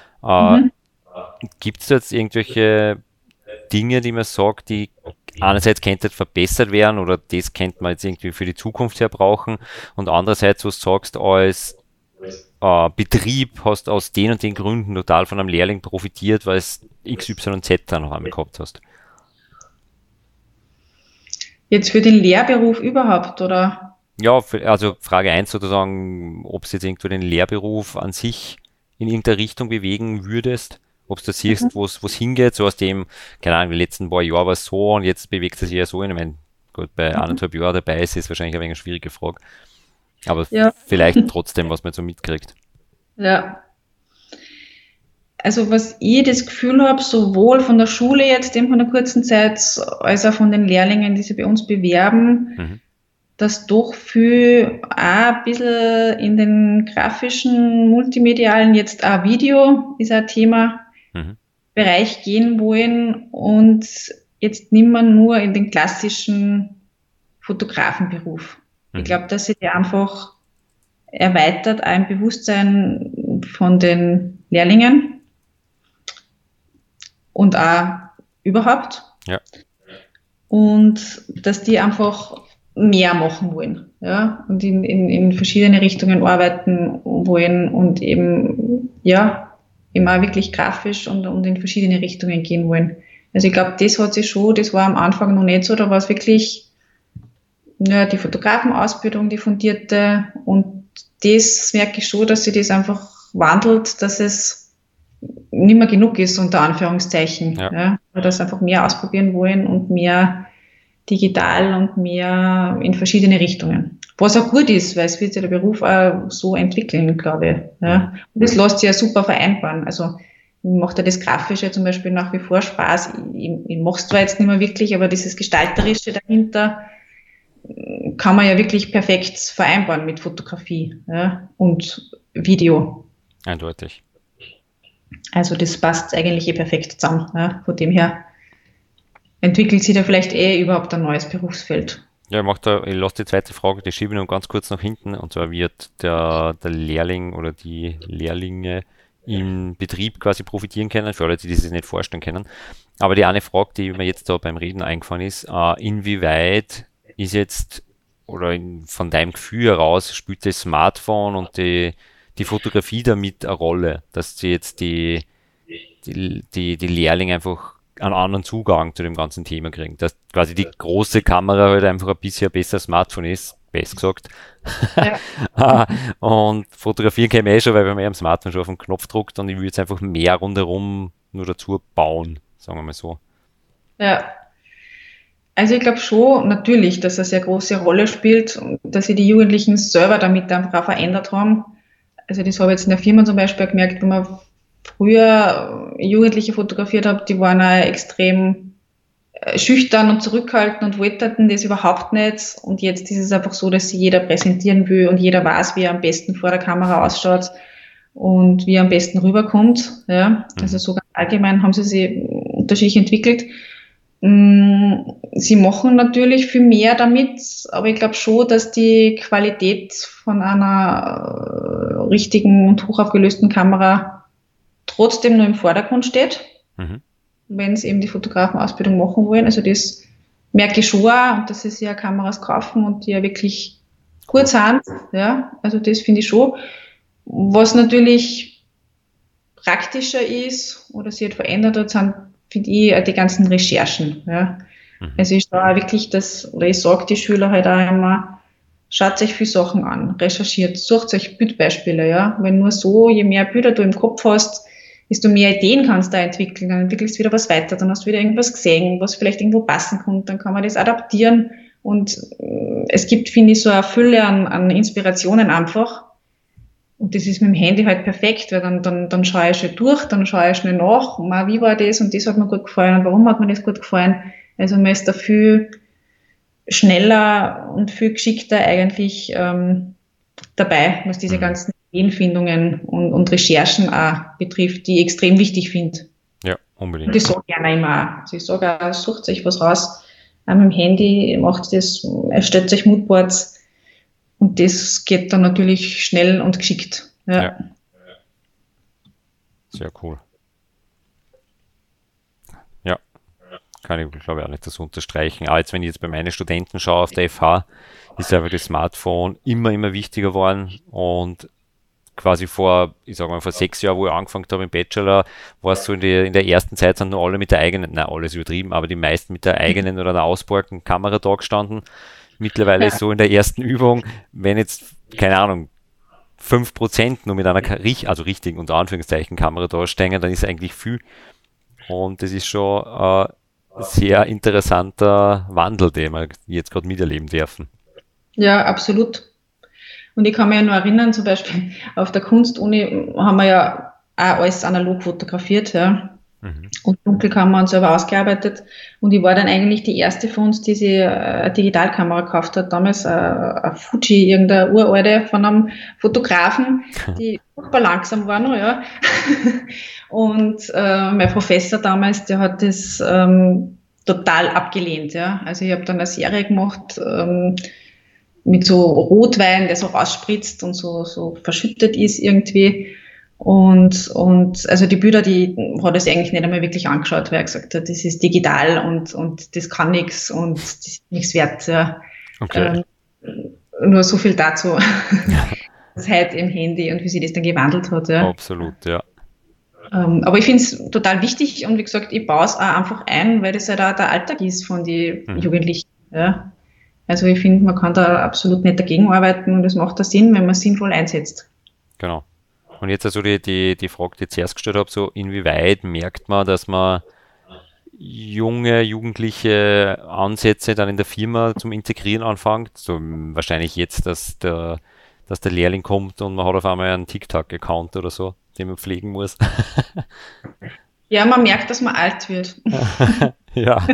Gibt es jetzt irgendwelche Dinge, die man sagt, die einerseits könnte verbessert werden oder das könnte man jetzt irgendwie für die Zukunft her brauchen und andererseits, was du sagst, als Betrieb hast aus den und den Gründen total von einem Lehrling profitiert, weil es XYZ dann noch einmal gehabt hast? Jetzt für den Lehrberuf überhaupt, oder? Ja, also Frage 1 sozusagen, ob es jetzt irgendwo den Lehrberuf an sich in irgendeine Richtung bewegen würdest, ob du siehst, wo es hingeht, so aus dem, keine Ahnung, die letzten paar Jahre war es so und jetzt bewegt es sich ja so. Ich meine, gut, bei 1,5 Jahren dabei ist es wahrscheinlich ein wenig eine schwierige Frage. Aber Ja. vielleicht trotzdem, was man so mitkriegt. Ja. Also was ich das Gefühl habe, sowohl von der Schule jetzt eben von der kurzen Zeit, als auch von den Lehrlingen, die sich bei uns bewerben, Mhm. dass doch viel auch ein bisschen in den grafischen, multimedialen, jetzt auch Video ist ein Thema, Mhm. Bereich gehen wollen und jetzt nicht mehr nur in den klassischen Fotografenberuf. Ich Mhm. glaube, dass sich der einfach erweitert, auch im Bewusstsein von den Lehrlingen und auch überhaupt. Ja. Und dass die einfach mehr machen wollen, ja, und in verschiedene Richtungen arbeiten wollen und eben, ja, eben auch wirklich grafisch und in verschiedene Richtungen gehen wollen. Also ich glaube, das hat sich schon, das war am Anfang noch nicht so, da war es wirklich, ja, die Fotografenausbildung, die fundierte, und das merke ich schon, dass sich das einfach wandelt, dass es nicht mehr genug ist, unter Anführungszeichen, Ja. ja, dass einfach mehr ausprobieren wollen und mehr digital und mehr in verschiedene Richtungen. Was auch gut ist, weil es wird sich der Beruf auch so entwickeln, glaube ich. Ja. Und das lässt sich ja super vereinbaren. Also macht ja das Grafische zum Beispiel nach wie vor Spaß. Ich mache es zwar jetzt nicht mehr wirklich, aber dieses Gestalterische dahinter kann man ja wirklich perfekt vereinbaren mit Fotografie, ja, und Video. Eindeutig. Also das passt eigentlich perfekt zusammen. Ja. Von dem her entwickelt sich da vielleicht überhaupt ein neues Berufsfeld. Ja, ich lasse die zweite Frage, die schiebe ich noch ganz kurz nach hinten. Und zwar wird der Lehrling oder die Lehrlinge im Betrieb quasi profitieren können, für alle, die sich das nicht vorstellen können. Aber die eine Frage, die mir jetzt da beim Reden eingefallen ist, inwieweit ist jetzt, von deinem Gefühl heraus, spielt das Smartphone und die Fotografie damit eine Rolle, dass sie jetzt die Lehrlinge einfach einen anderen Zugang zu dem ganzen Thema kriegen. Dass quasi die große Kamera halt einfach ein bisschen besser Smartphone ist, besser gesagt. Ja. Und fotografieren kann ich schon, weil wenn man am Smartphone schon auf den Knopf drückt, und ich würde jetzt einfach mehr rundherum nur dazu bauen, sagen wir mal so. Ja. Also ich glaube schon natürlich, dass das eine sehr große Rolle spielt und dass sich die Jugendlichen selber damit einfach auch verändert haben. Also das habe ich jetzt in der Firma zum Beispiel gemerkt, wenn man früher Jugendliche fotografiert hat, die waren auch extrem schüchtern und zurückhaltend und wollten das überhaupt nicht. Und jetzt ist es einfach so, dass sich jeder präsentieren will und jeder weiß, wie er am besten vor der Kamera ausschaut und wie er am besten rüberkommt. Ja, also so ganz allgemein haben sie sich unterschiedlich entwickelt. Sie machen natürlich viel mehr damit, aber ich glaube schon, dass die Qualität von einer richtigen und hochaufgelösten Kamera trotzdem nur im Vordergrund steht, wenn sie eben die Fotografenausbildung machen wollen. Also das merke ich schon auch, dass sie sich ja Kameras kaufen und die ja wirklich gut sind. Ja, also das finde ich schon. Was natürlich praktischer ist oder sich halt verändert hat, sind, finde ich, die ganzen Recherchen. Ja. Also ich schaue wirklich ich sage die Schüler halt auch immer, schaut euch viele Sachen an, recherchiert, sucht euch Bildbeispiele, ja. Wenn nur so, je mehr Bilder du im Kopf hast, desto mehr Ideen kannst du da entwickeln, dann entwickelst du wieder was weiter, dann hast du wieder irgendwas gesehen, was vielleicht irgendwo passen kann, dann kann man das adaptieren und es gibt, finde ich, so eine Fülle an Inspirationen einfach. Und das ist mit dem Handy halt perfekt, weil dann schaue ich schnell durch, dann schaue ich schnell nach, wie war das und das hat mir gut gefallen und warum hat mir das gut gefallen. Also man ist da viel schneller und viel geschickter eigentlich dabei, was diese ganzen Ideenfindungen und Recherchen auch betrifft, die ich extrem wichtig finde. Ja, unbedingt. Und ich sage gerne immer auch. Also ich sage auch, sucht euch was raus, auch mit dem Handy, macht das, erstellt euch Moodboards. Und das geht dann natürlich schnell und geschickt. Ja. Sehr cool. Ja, kann ich, glaube ich, auch nicht das unterstreichen. Aber jetzt, wenn ich jetzt bei meinen Studenten schaue auf der FH, ist einfach das Smartphone immer wichtiger geworden. Und quasi vor 6 Jahren, wo ich angefangen habe im Bachelor, war es so in der ersten Zeit, sind nur alle mit der eigenen, alles übertrieben, aber die meisten mit der eigenen oder einer ausgeborgten Kamera da gestanden. Mittlerweile ist so in der ersten Übung, wenn jetzt, keine Ahnung, 5% nur mit einer richtigen, unter Anführungszeichen, Kamera da stehen, dann ist eigentlich viel. Und das ist schon ein sehr interessanter Wandel, den wir jetzt gerade miterleben dürfen. Ja, absolut. Und ich kann mich ja nur erinnern, zum Beispiel auf der Kunstuni haben wir ja auch alles analog fotografiert, ja. Und Dunkelkammer und selber ausgearbeitet. Und ich war dann eigentlich die erste von uns, die sich eine Digitalkamera gekauft hat. Damals eine Fuji, irgendeine uralte von einem Fotografen, die super langsam war noch, ja. Und mein Professor damals, der hat das total abgelehnt, ja. Also ich habe dann eine Serie gemacht mit so Rotwein, der so rausspritzt und so verschüttet ist irgendwie. Und also die Bilder, die hat er sich eigentlich nicht einmal wirklich angeschaut, weil er gesagt hat, das ist digital und das kann nichts und das ist nichts wert. Ja. Okay. Nur so viel dazu. Das heute im Handy und wie sich das dann gewandelt hat. Ja. Absolut, ja. Aber ich finde es total wichtig und wie gesagt, ich baue es auch einfach ein, weil das halt auch der Alltag ist von den Jugendlichen. Ja. Also ich finde, man kann da absolut nicht dagegen arbeiten und es macht da Sinn, wenn man es sinnvoll einsetzt. Genau. Und jetzt also die Frage, die ich zuerst gestellt habe, so inwieweit merkt man, dass man junge, jugendliche Ansätze dann in der Firma zum Integrieren anfängt? So wahrscheinlich jetzt, dass der Lehrling kommt und man hat auf einmal einen TikTok-Account oder so, den man pflegen muss. Ja, man merkt, dass man alt wird. Ja.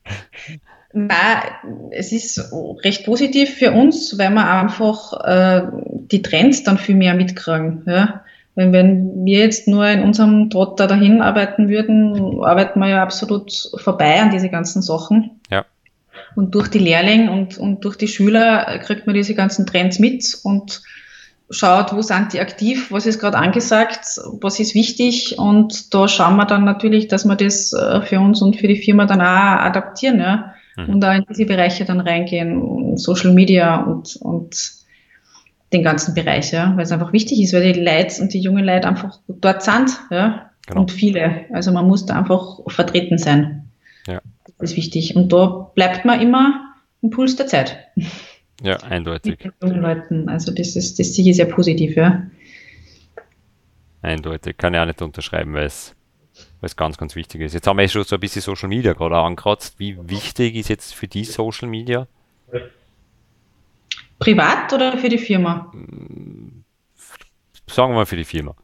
Nein, es ist recht positiv für uns, weil wir einfach die Trends dann viel mehr mitkriegen. Ja? Wenn wir jetzt nur in unserem Trott da dahin arbeiten würden, arbeiten wir ja absolut vorbei an diese ganzen Sachen. Ja. Und durch die Lehrlinge und durch die Schüler kriegt man diese ganzen Trends mit und schaut, wo sind die aktiv, was ist gerade angesagt, was ist wichtig und da schauen wir dann natürlich, dass wir das für uns und für die Firma dann auch adaptieren, ja. Und da in diese Bereiche dann reingehen, Social Media und den ganzen Bereich, ja, weil es einfach wichtig ist, weil die Leute und die jungen Leute einfach dort sind, ja, genau. Und viele. Also man muss da einfach vertreten sein. Ja. Das ist wichtig. Und da bleibt man immer im Puls der Zeit. Ja, eindeutig. Mit den jungen Leuten. Also das sehe ich sehr positiv, ja. Eindeutig. Kann ich auch nicht unterschreiben, weil es ganz, ganz wichtig ist. Jetzt haben wir schon so ein bisschen Social Media gerade angekratzt. Wie wichtig ist jetzt für die Social Media? Privat oder für die Firma? Sagen wir mal für die Firma.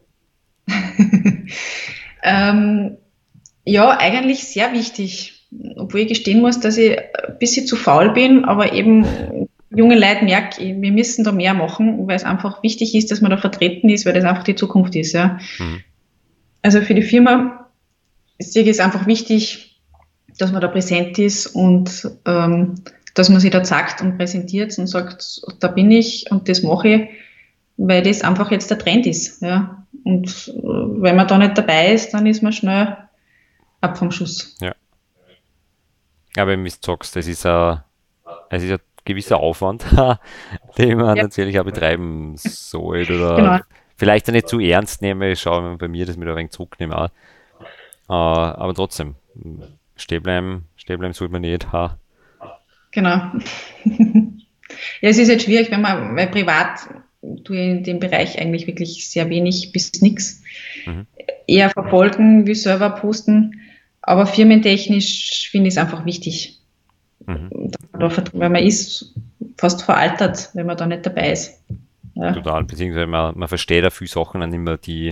Ja, eigentlich sehr wichtig. Obwohl ich gestehen muss, dass ich ein bisschen zu faul bin, aber eben junge Leute merken, wir müssen da mehr machen, weil es einfach wichtig ist, dass man da vertreten ist, weil das einfach die Zukunft ist. Ja. Also für die Firma sehe ich es einfach wichtig, dass man da präsent ist und dass man sich da zeigt und präsentiert und sagt, da bin ich und das mache ich, weil das einfach jetzt der Trend ist. Ja. Und wenn man da nicht dabei ist, dann ist man schnell ab vom Schuss. Ja. Aber wie du sagst, es ist ein gewisser Aufwand, den man natürlich auch betreiben sollte oder genau. Vielleicht auch nicht zu ernst nehmen. Ich schaue bei mir, dass ich mich da ein wenig zurücknehme auch. Aber trotzdem, stehen bleiben sollte man nicht. Genau. Ja, es ist jetzt schwierig, weil privat tue ich in dem Bereich eigentlich wirklich sehr wenig bis nichts. Eher verfolgen, wie selber posten, aber firmentechnisch finde ich es einfach wichtig. Weil man ist fast veraltet, wenn man da nicht dabei ist. Ja. Total, beziehungsweise man versteht da viele Sachen dann immer, die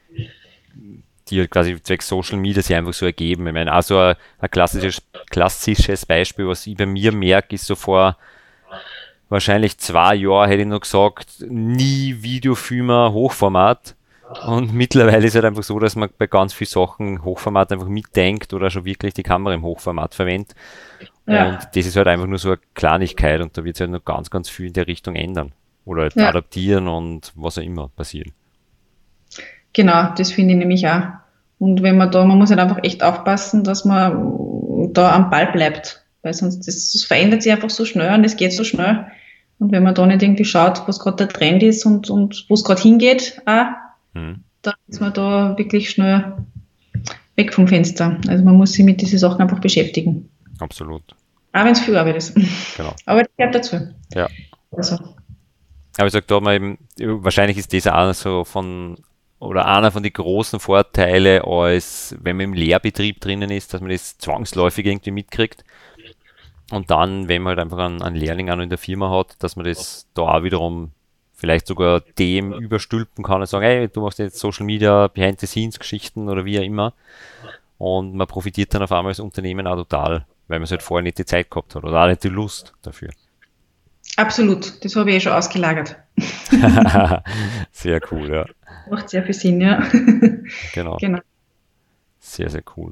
quasi zwecks Social Media sich einfach so ergeben. Ich meine, also ein klassisches Beispiel, was ich bei mir merke, ist so vor wahrscheinlich 2 Jahren hätte ich noch gesagt, nie Videofilmer Hochformat. Und mittlerweile ist es halt einfach so, dass man bei ganz vielen Sachen Hochformat einfach mitdenkt oder schon wirklich die Kamera im Hochformat verwendet. Ja. Und das ist halt einfach nur so eine Kleinigkeit und da wird sich halt noch ganz, ganz viel in der Richtung ändern. Oder halt adaptieren und was auch immer passieren. Genau, das finde ich nämlich auch. Und wenn man muss halt einfach echt aufpassen, dass man da am Ball bleibt. Weil sonst, das verändert sich einfach so schnell und es geht so schnell. Und wenn man da nicht irgendwie schaut, was gerade der Trend ist und wo es gerade hingeht, dann ist man da wirklich schnell weg vom Fenster. Also man muss sich mit diesen Sachen einfach beschäftigen. Absolut. Auch wenn es viel Arbeit ist. Genau. Aber das gehört dazu. Ja. Also. Aber ich sage da mal eben, wahrscheinlich ist das einer von den großen Vorteilen, als wenn man im Lehrbetrieb drinnen ist, dass man das zwangsläufig irgendwie mitkriegt. Und dann, wenn man halt einfach einen Lehrling auch noch in der Firma hat, dass man das da auch wiederum vielleicht sogar dem überstülpen kann und sagen, hey, du machst jetzt Social Media, Behind-the-Scenes-Geschichten oder wie auch immer. Und man profitiert dann auf einmal als Unternehmen auch total, weil man es halt vorher nicht die Zeit gehabt hat oder auch nicht die Lust dafür. Absolut, das habe ich schon ausgelagert. Sehr cool, ja. Macht sehr viel Sinn, ja. Genau. Genau. Sehr, sehr cool.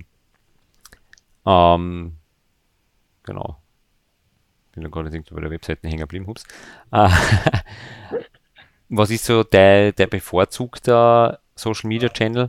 Genau. Bin da gerade irgendwie bei der Webseite hängen geblieben, hups. Äh, Was ist so der bevorzugte Social Media Channel?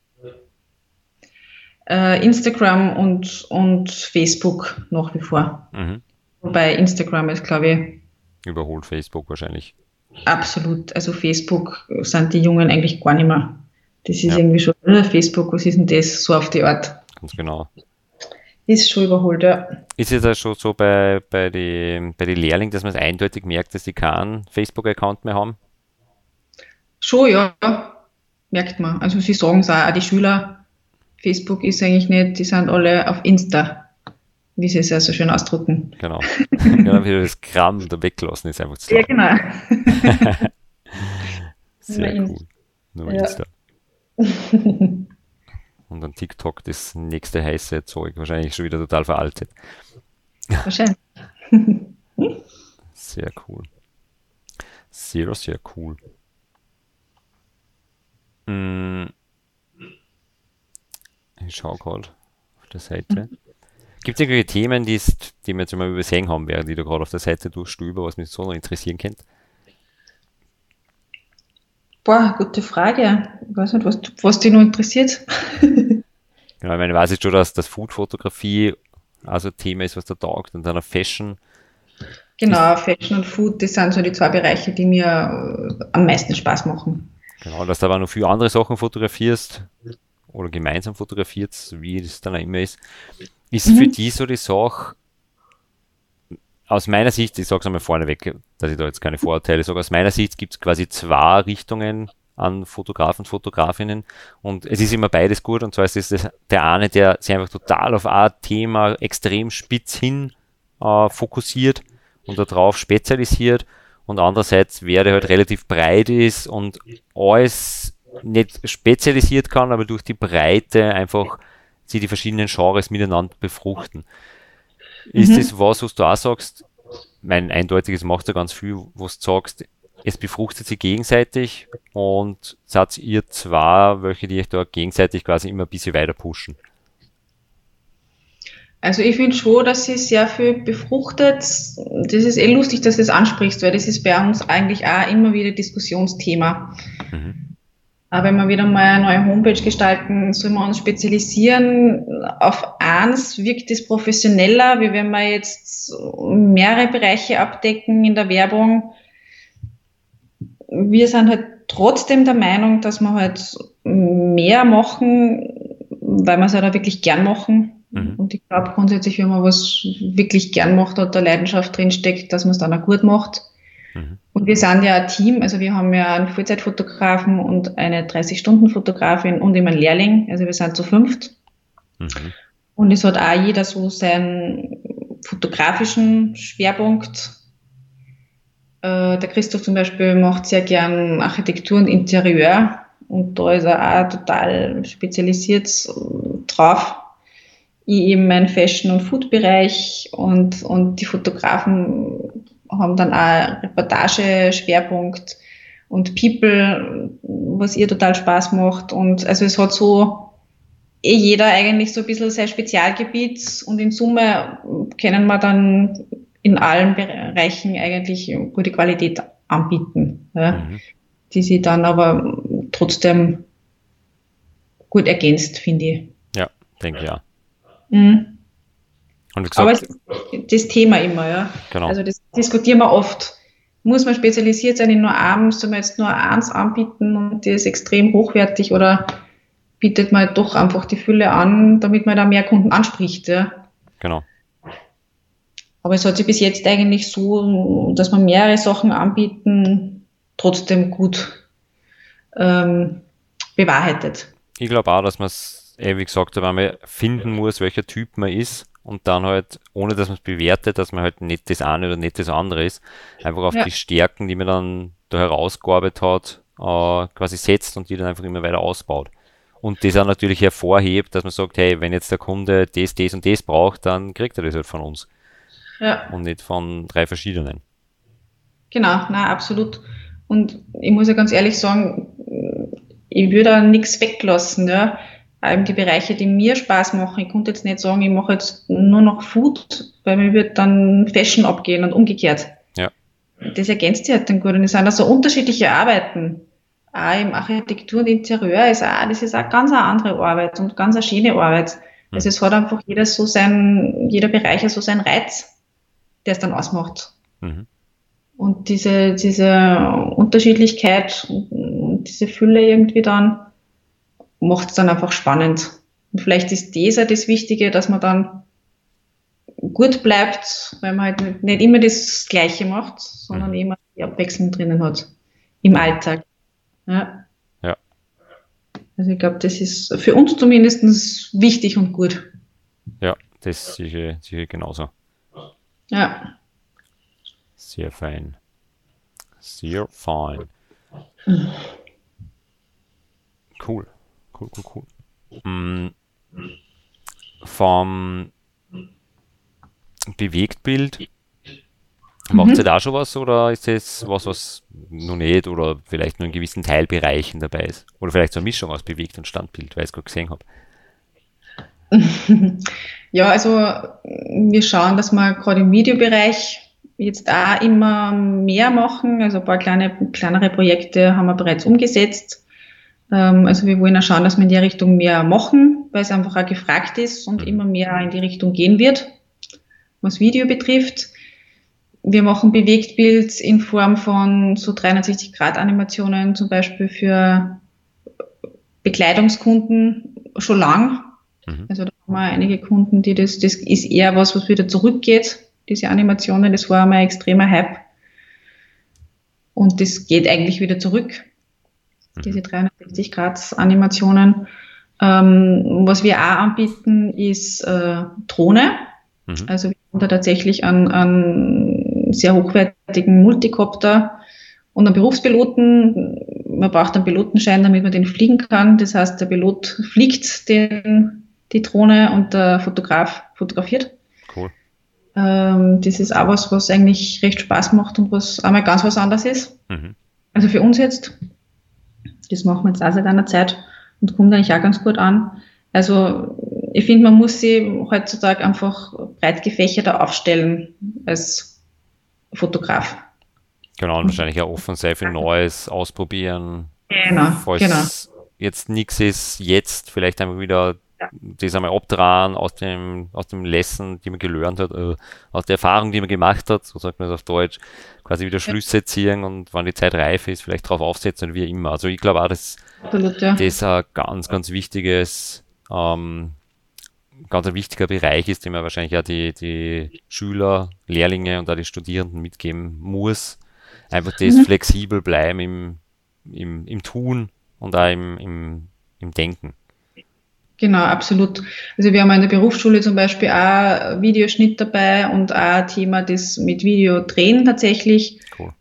Instagram und Facebook nach wie vor. Mhm. Wobei Instagram ist, glaube ich, Überholt Facebook wahrscheinlich. absolut. Also Facebook sind die Jungen eigentlich gar nicht mehr. Das ist Ja, irgendwie schon, Facebook, was ist denn das? So auf die Art. ganz genau. Ist schon überholt, ja. Ist es ja schon so bei den Lehrlingen, dass man es eindeutig merkt, dass die keinen Facebook-Account mehr haben? Schon, ja, merkt man. Also sie sagen es auch die Schüler, Facebook ist eigentlich nicht, die sind alle auf Insta, wie sie es ja so schön ausdrucken. Genau. Genau, wieder das Gramm da weglassen ist einfach zu Ja, lang. genau. Nur Sehr Insta. cool. Nur Ja. Insta. Und dann TikTok, das nächste heiße Zeug, wahrscheinlich schon wieder total veraltet. Wahrscheinlich. Sehr cool. Sehr, sehr cool. Mm, Ich schaue gerade auf der Seite. Gibt es irgendwelche Themen, die wir jetzt mal übersehen haben, während die da gerade auf der Seite durchstöber, was mich so noch interessieren könnte? Boah, gute Frage. Ich weiß nicht, was dich noch interessiert. Genau, ich meine, ich weiß jetzt schon, dass das Food-Fotografie also ein Thema ist, was da taugt, und dann auf Fashion ist, Genau, Fashion und Food, das sind so die zwei Bereiche, die mir am meisten Spaß machen. genau, dass du aber noch viele andere Sachen fotografierst oder gemeinsam fotografierst, wie das dann auch immer ist für Mhm. die so die Sache, aus meiner Sicht, ich sage es einmal vorneweg, dass ich da jetzt keine Vorurteile sage, aus meiner Sicht gibt es quasi zwei Richtungen an Fotografen und Fotografinnen, und es ist immer beides gut, und zwar ist es der eine, der sich einfach total auf ein Thema extrem spitz hin fokussiert und darauf spezialisiert, und andererseits wer der halt relativ breit ist und alles nicht spezialisiert kann, aber durch die Breite einfach sie die verschiedenen Genres miteinander befruchten. Ist Mhm. das was du auch sagst? Mein eindeutiges macht ja ganz viel, was du sagst, es befruchtet sich gegenseitig, und seid ihr zwei, welche die euch da gegenseitig quasi immer ein bisschen weiter pushen. Also ich finde schon, dass sie sehr viel befruchtet. Das ist eh lustig, dass du das ansprichst, weil das ist bei uns eigentlich auch immer wieder Diskussionsthema. Mhm. Aber wenn wir wieder mal eine neue Homepage gestalten, sollen wir uns spezialisieren auf eins, wirkt es professioneller, wie wenn wir jetzt mehrere Bereiche abdecken in der Werbung. Wir sind halt trotzdem der Meinung, dass wir halt mehr machen, weil wir es halt auch wirklich gern machen. Mhm. Und ich glaube grundsätzlich, wenn man was wirklich gern macht oder da Leidenschaft drinsteckt, dass man es dann auch gut macht. Mhm. Und wir sind ja ein Team, also wir haben ja einen Vollzeitfotografen und eine 30-Stunden-Fotografin und immer einen Lehrling, also wir sind zu fünft. Mhm. Und es hat auch jeder so seinen fotografischen Schwerpunkt. Der Christoph zum Beispiel macht sehr gern Architektur und Interieur und da ist er auch total spezialisiert drauf. Ich eben meinen Fashion- und Food-Bereich und die Fotografen haben dann auch Reportage-Schwerpunkt und People, was ihr total Spaß macht. Und also es hat so jeder eigentlich so ein bisschen sein Spezialgebiet, und in Summe können wir dann in allen Bereichen eigentlich gute Qualität anbieten, ja, Mhm. die sie dann aber trotzdem gut ergänzt, finde ich. Ja, denke ich auch. Mhm. Und wie Aber es gesagt, ist das Thema immer, ja. genau. Also das diskutieren wir oft. Muss man spezialisiert sein in nur einem, soll man jetzt nur eins anbieten und die ist extrem hochwertig, oder bietet man halt doch einfach die Fülle an, damit man da mehr Kunden anspricht, ja. Genau. Aber es hat sich bis jetzt eigentlich so, dass wir mehrere Sachen anbieten, trotzdem gut bewahrheitet. Ich glaube auch, dass man es, wie gesagt habe, einmal finden muss, welcher Typ man ist, und dann halt, ohne dass man es bewertet, dass man halt nicht das eine oder nicht das andere ist, einfach auf Ja. die Stärken, die man dann da herausgearbeitet hat, quasi setzt und die dann einfach immer weiter ausbaut. Und das auch natürlich hervorhebt, dass man sagt, hey, wenn jetzt der Kunde das und das braucht, dann kriegt er das halt von uns Ja, und nicht von 3 verschiedenen. genau, na absolut. Und ich muss ja ganz ehrlich sagen, ich würde da nichts weglassen, ja. Vor allem die Bereiche, die mir Spaß machen. Ich konnte jetzt nicht sagen, ich mache jetzt nur noch Food, weil mir wird dann Fashion abgehen und umgekehrt. Ja. Das ergänzt sich halt dann gut. Und es sind auch so unterschiedliche Arbeiten. Auch im Architektur und Interieur das ist auch ganz eine andere Arbeit und ganz eine schöne Arbeit. Also es hat einfach jeder Bereich so seinen Reiz, der es dann ausmacht. Mhm. Und diese Unterschiedlichkeit und diese Fülle irgendwie dann macht es dann einfach spannend. Und vielleicht ist das auch das Wichtige, dass man dann gut bleibt, weil man halt nicht immer das Gleiche macht, sondern immer die Abwechslung drinnen hat im Alltag. Ja. Ja. Also ich glaube, das ist für uns zumindest wichtig und gut. Ja, das sicher genauso. Ja. Sehr fein. Sehr fein. Cool. Cool. Vom Bewegtbild, macht ihr da schon was oder ist das was noch nicht oder vielleicht nur in gewissen Teilbereichen dabei ist? Oder vielleicht so eine Mischung aus Bewegt- und Standbild, weil ich es gerade gesehen habe. Ja, also wir schauen, dass wir gerade im Videobereich jetzt auch immer mehr machen. Also ein paar kleinere Projekte haben wir bereits umgesetzt. Also wir wollen auch schauen, dass wir in die Richtung mehr machen, weil es einfach auch gefragt ist und immer mehr in die Richtung gehen wird, was Video betrifft. Wir machen Bewegtbild in Form von so 360-Grad-Animationen, zum Beispiel für Bekleidungskunden schon lang. Also da haben wir einige Kunden, das ist eher was wieder zurückgeht, diese Animationen, das war einmal ein extremer Hype. Und das geht eigentlich wieder zurück, diese 360-Grad-Animationen. Was wir auch anbieten, ist Drohne. Also wir haben da tatsächlich einen sehr hochwertigen Multicopter und einen Berufspiloten. Man braucht einen Pilotenschein, damit man den fliegen kann. Das heißt, der Pilot fliegt die Drohne und der Fotograf fotografiert. Cool. Das ist auch was eigentlich recht Spaß macht und was einmal ganz was anderes ist. Also für uns jetzt, das machen wir jetzt auch seit einer Zeit und kommt eigentlich auch ganz gut an. Also ich finde, man muss sich heutzutage einfach breit gefächerter aufstellen als Fotograf. Genau, und wahrscheinlich auch offen sein für Neues, ausprobieren. Genau. Falls jetzt nichts ist, jetzt vielleicht einfach wieder das einmal abdrehen aus dem Lesson, die man gelernt hat, aus der Erfahrung, die man gemacht hat, so sagt man es auf Deutsch, quasi wieder Schlüsse ziehen und wenn die Zeit reif ist, vielleicht drauf aufsetzen und wie immer. Also ich glaube auch, dass das ein ganz, ganz wichtiges, ganz ein wichtiger Bereich ist, den man wahrscheinlich auch die Schüler, Lehrlinge und auch die Studierenden mitgeben muss. Einfach das flexibel bleiben im Tun und auch im Denken. Genau, absolut. Also wir haben in der Berufsschule zum Beispiel auch Videoschnitt dabei und auch ein Thema, das mit Video drehen tatsächlich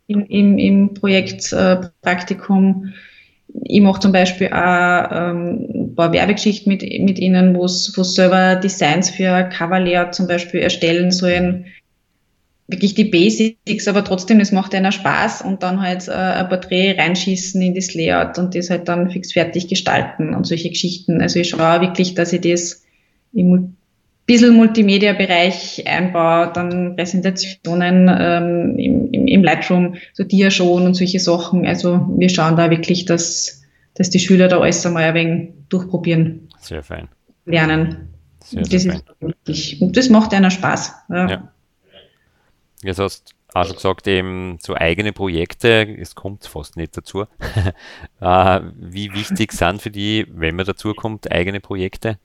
im Projektpraktikum. Ich mache zum Beispiel auch ein paar Werbegeschichten mit ihnen, wo es selber Designs für Coverlayout zum Beispiel erstellen sollen. Wirklich die Basics, aber trotzdem, das macht einer Spaß und dann halt ein Porträt reinschießen in das Layout und das halt dann fix fertig gestalten und solche Geschichten. Also ich schaue wirklich, dass ich das im bisschen Multimedia-Bereich einbaue, dann Präsentationen im Lightroom, so Dia-Showen und solche Sachen. Also wir schauen da wirklich, dass die Schüler da alles einmal ein wenig durchprobieren. Sehr fein. Lernen. Sehr das fein. ist wirklich, und das macht einer Spaß. Ja. Jetzt hast du auch schon gesagt, eben so eigene Projekte, es kommt fast nicht dazu. Wie wichtig sind für die, wenn man dazu kommt, eigene Projekte?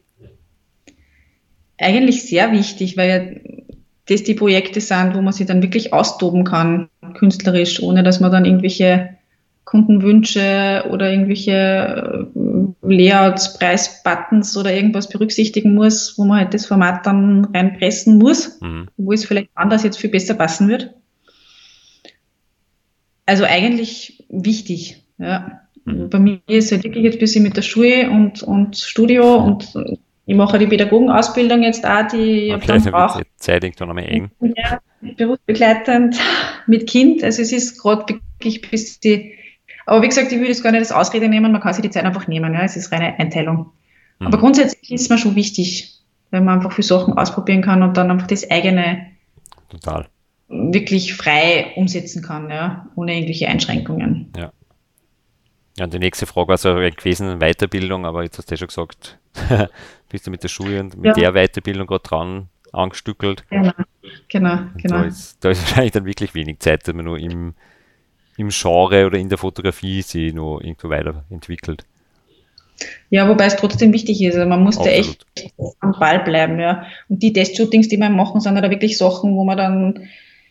Eigentlich sehr wichtig, weil das die Projekte sind, wo man sich dann wirklich austoben kann, künstlerisch, ohne dass man dann irgendwelche Kundenwünsche oder irgendwelche Layouts, Preisbuttons oder irgendwas berücksichtigen muss, wo man halt das Format dann reinpressen muss, wo es vielleicht anders jetzt viel besser passen wird. Also eigentlich wichtig, ja. Bei mir ist es halt wirklich jetzt ein bisschen mit der Schule und Studio und ich mache die Pädagogenausbildung jetzt auch, die ich Okay, dann dann wird brauche. die Zeit irgendwann einmal eng. Ja, berufsbegleitend mit Kind. Also es ist gerade wirklich ein bisschen, aber wie gesagt, ich will das gar nicht als Ausrede nehmen, man kann sich die Zeit einfach nehmen, ja. Es ist reine Einteilung. Aber grundsätzlich ist mir schon wichtig, wenn man einfach viele Sachen ausprobieren kann und dann einfach das eigene Total. wirklich frei umsetzen kann, ja, ohne irgendwelche Einschränkungen. Ja. Ja, und die nächste Frage war so gewesen, Weiterbildung, aber jetzt hast du ja schon gesagt, bist du mit der Schule und mit der Weiterbildung gerade dran angestückelt. Genau. Und da ist wahrscheinlich dann wirklich wenig Zeit, dass man nur im Genre oder in der Fotografie sich noch irgendwo weiterentwickelt. Ja, wobei es trotzdem wichtig ist. Also man muss da Absolut. echt am Ball bleiben, ja. Und die Testshootings, die wir machen, sind da wirklich Sachen, wo man dann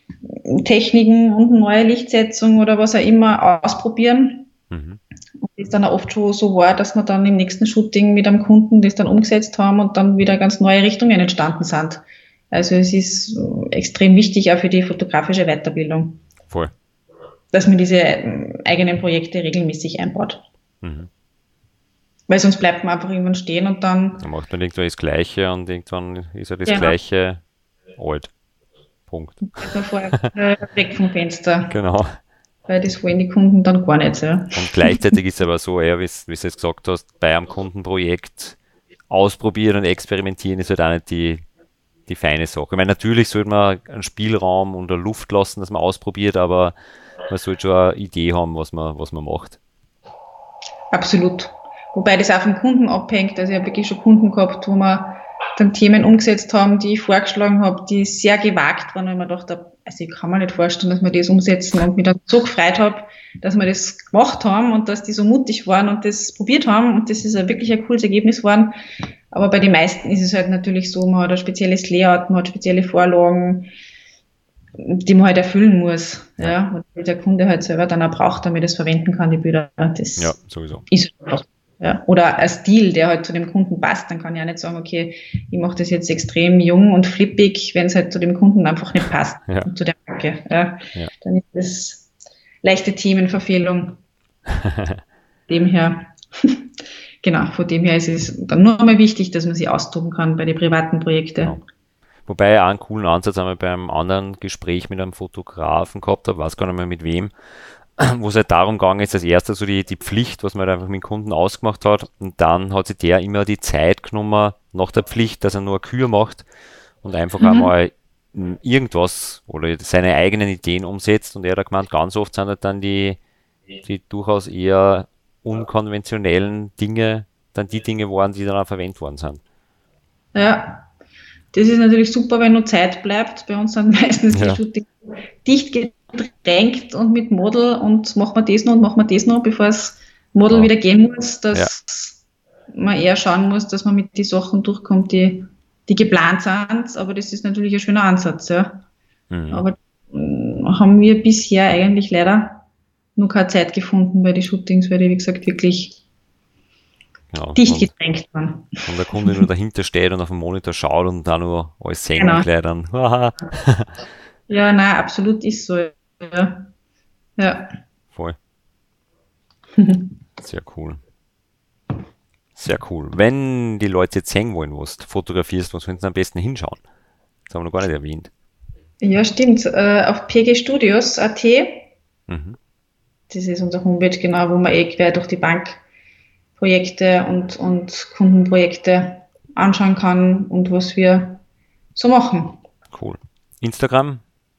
Techniken und neue Lichtsetzung oder was auch immer ausprobieren. Mhm. Und das dann auch oft schon so war, dass wir dann im nächsten Shooting mit einem Kunden das dann umgesetzt haben und dann wieder ganz neue Richtungen entstanden sind. Also es ist extrem wichtig auch für die fotografische Weiterbildung, Voll. dass man diese eigenen Projekte regelmäßig einbaut. Mhm. Weil sonst bleibt man einfach irgendwann stehen und dann. Dann macht man irgendwann das Gleiche und irgendwann ist ja das Genau. Gleiche alt. Punkt. Ist man vorher weg vom Fenster. Genau. Weil das wollen die Kunden dann gar nicht. Ja. Und gleichzeitig ist es aber so, eher, wie du es jetzt gesagt hast, bei einem Kundenprojekt ausprobieren und experimentieren ist halt auch nicht die feine Sache. Ich meine, natürlich sollte man einen Spielraum und eine Luft lassen, dass man ausprobiert, aber man sollte schon eine Idee haben, was man macht. Absolut. Wobei das auch vom Kunden abhängt. Also ich habe wirklich schon Kunden gehabt, wo wir dann Themen umgesetzt haben, die ich vorgeschlagen habe, die sehr gewagt waren, weil man dachte, also ich kann mir nicht vorstellen, dass wir das umsetzen und mich dann so gefreut habe, dass wir das gemacht haben und dass die so mutig waren und das probiert haben und das ist wirklich ein cooles Ergebnis geworden. Aber bei den meisten ist es halt natürlich so, man hat ein spezielles Layout, man hat spezielle Vorlagen, die man halt erfüllen muss, ja, und der Kunde halt selber dann auch braucht, damit er es verwenden kann, die Bilder. Das Ja, sowieso. ist einfach. Ja. Oder ein Stil, der halt zu dem Kunden passt, dann kann ich auch nicht sagen, okay, ich mache das jetzt extrem jung und flippig, wenn es halt zu dem Kunden einfach nicht passt, Ja. zu der Marke. Ja. Ja. Dann ist das leichte Themenverfehlung. Dem her, genau, von dem her ist es dann nur einmal wichtig, dass man sich austoben kann bei den privaten Projekten. Genau. Wobei auch einen coolen Ansatz haben wir beim anderen Gespräch mit einem Fotografen gehabt habe, weiß gar nicht mehr mit wem, wo es halt darum gegangen ist, als erstes so die Pflicht, was man halt einfach mit dem Kunden ausgemacht hat, und dann hat sich der immer die Zeit genommen nach der Pflicht, dass er nur eine Kür macht und einfach einmal irgendwas oder seine eigenen Ideen umsetzt, und er hat gemeint, ganz oft sind halt dann die durchaus eher unkonventionellen Dinge dann die Dinge waren, die dann auch verwendet worden sind. Ja, das ist natürlich super, wenn noch Zeit bleibt. Bei uns sind meistens die Shootings dicht gedrängt und mit Model und machen wir das noch und machen wir das noch, bevor das Model wieder gehen muss, dass man eher schauen muss, dass man mit den Sachen durchkommt, die geplant sind. Aber das ist natürlich ein schöner Ansatz, ja. Aber haben wir bisher eigentlich leider noch keine Zeit gefunden bei den Shootings, weil die, wie gesagt, wirklich dicht gedrängt waren. Und der Kunde nur dahinter steht und auf dem Monitor schaut und dann nur alles sehen und gleich dann. Ja, nein, absolut ist so. Ja. Voll. Sehr cool. Sehr cool. Wenn die Leute jetzt sehen wollen, was du fotografierst, was sollen sie am besten hinschauen? Das haben wir noch gar nicht erwähnt. Ja, stimmt. Auf pgstudios.at. Das ist unsere Homepage, genau, wo man quer durch die Bank Projekte und Kundenprojekte anschauen kann und was wir so machen. Cool. Instagram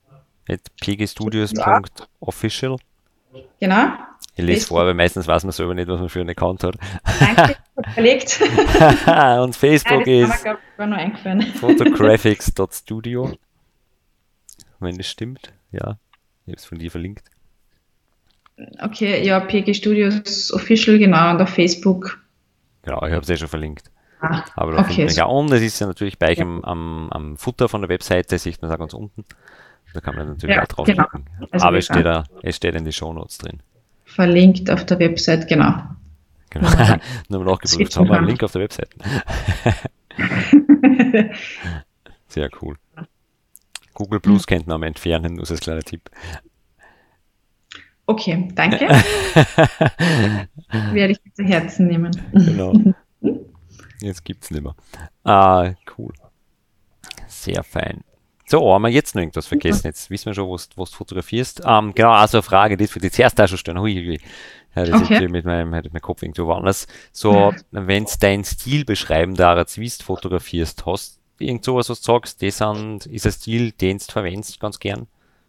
pgstudios.official. Genau. Ich lese vor, weil meistens weiß man selber nicht, was man für einen Account hat. Danke, verlegt. Und Facebook ist photographics.studio. Wenn das stimmt, ja. Ich habe es von dir verlinkt. Okay, ja, PG Studios Official, genau, und auf Facebook. Genau, ich habe es schon verlinkt. Aber da findet man und es ist ja natürlich bei euch am Footer von der Webseite, sieht man es auch ganz unten. Da kann man natürlich auch drauf klicken. Also aber es steht in die Shownotes drin. Verlinkt auf der Website, genau. Nur mal nachgeprüft, haben wir einen Link auf der Website. Sehr cool. Google Plus kennt man am Entfernen, nur als kleiner Tipp. Okay, danke. Werde ich zu Herzen nehmen. Genau. Jetzt gibt's nicht mehr. Cool. Sehr fein. So, haben wir jetzt noch irgendwas vergessen? Jetzt wissen wir schon, was du fotografierst. Genau, also eine Frage, die für die zuerst auch schon stellen. Hui, hui. Ja, das Okay. ist mit meinem Kopf irgendwo woanders. So, wenn es deinen Stil beschreiben darf, wie du fotografierst, hast du irgend sowas, was du sagst, ist ein Stil, den du verwendest ganz gern?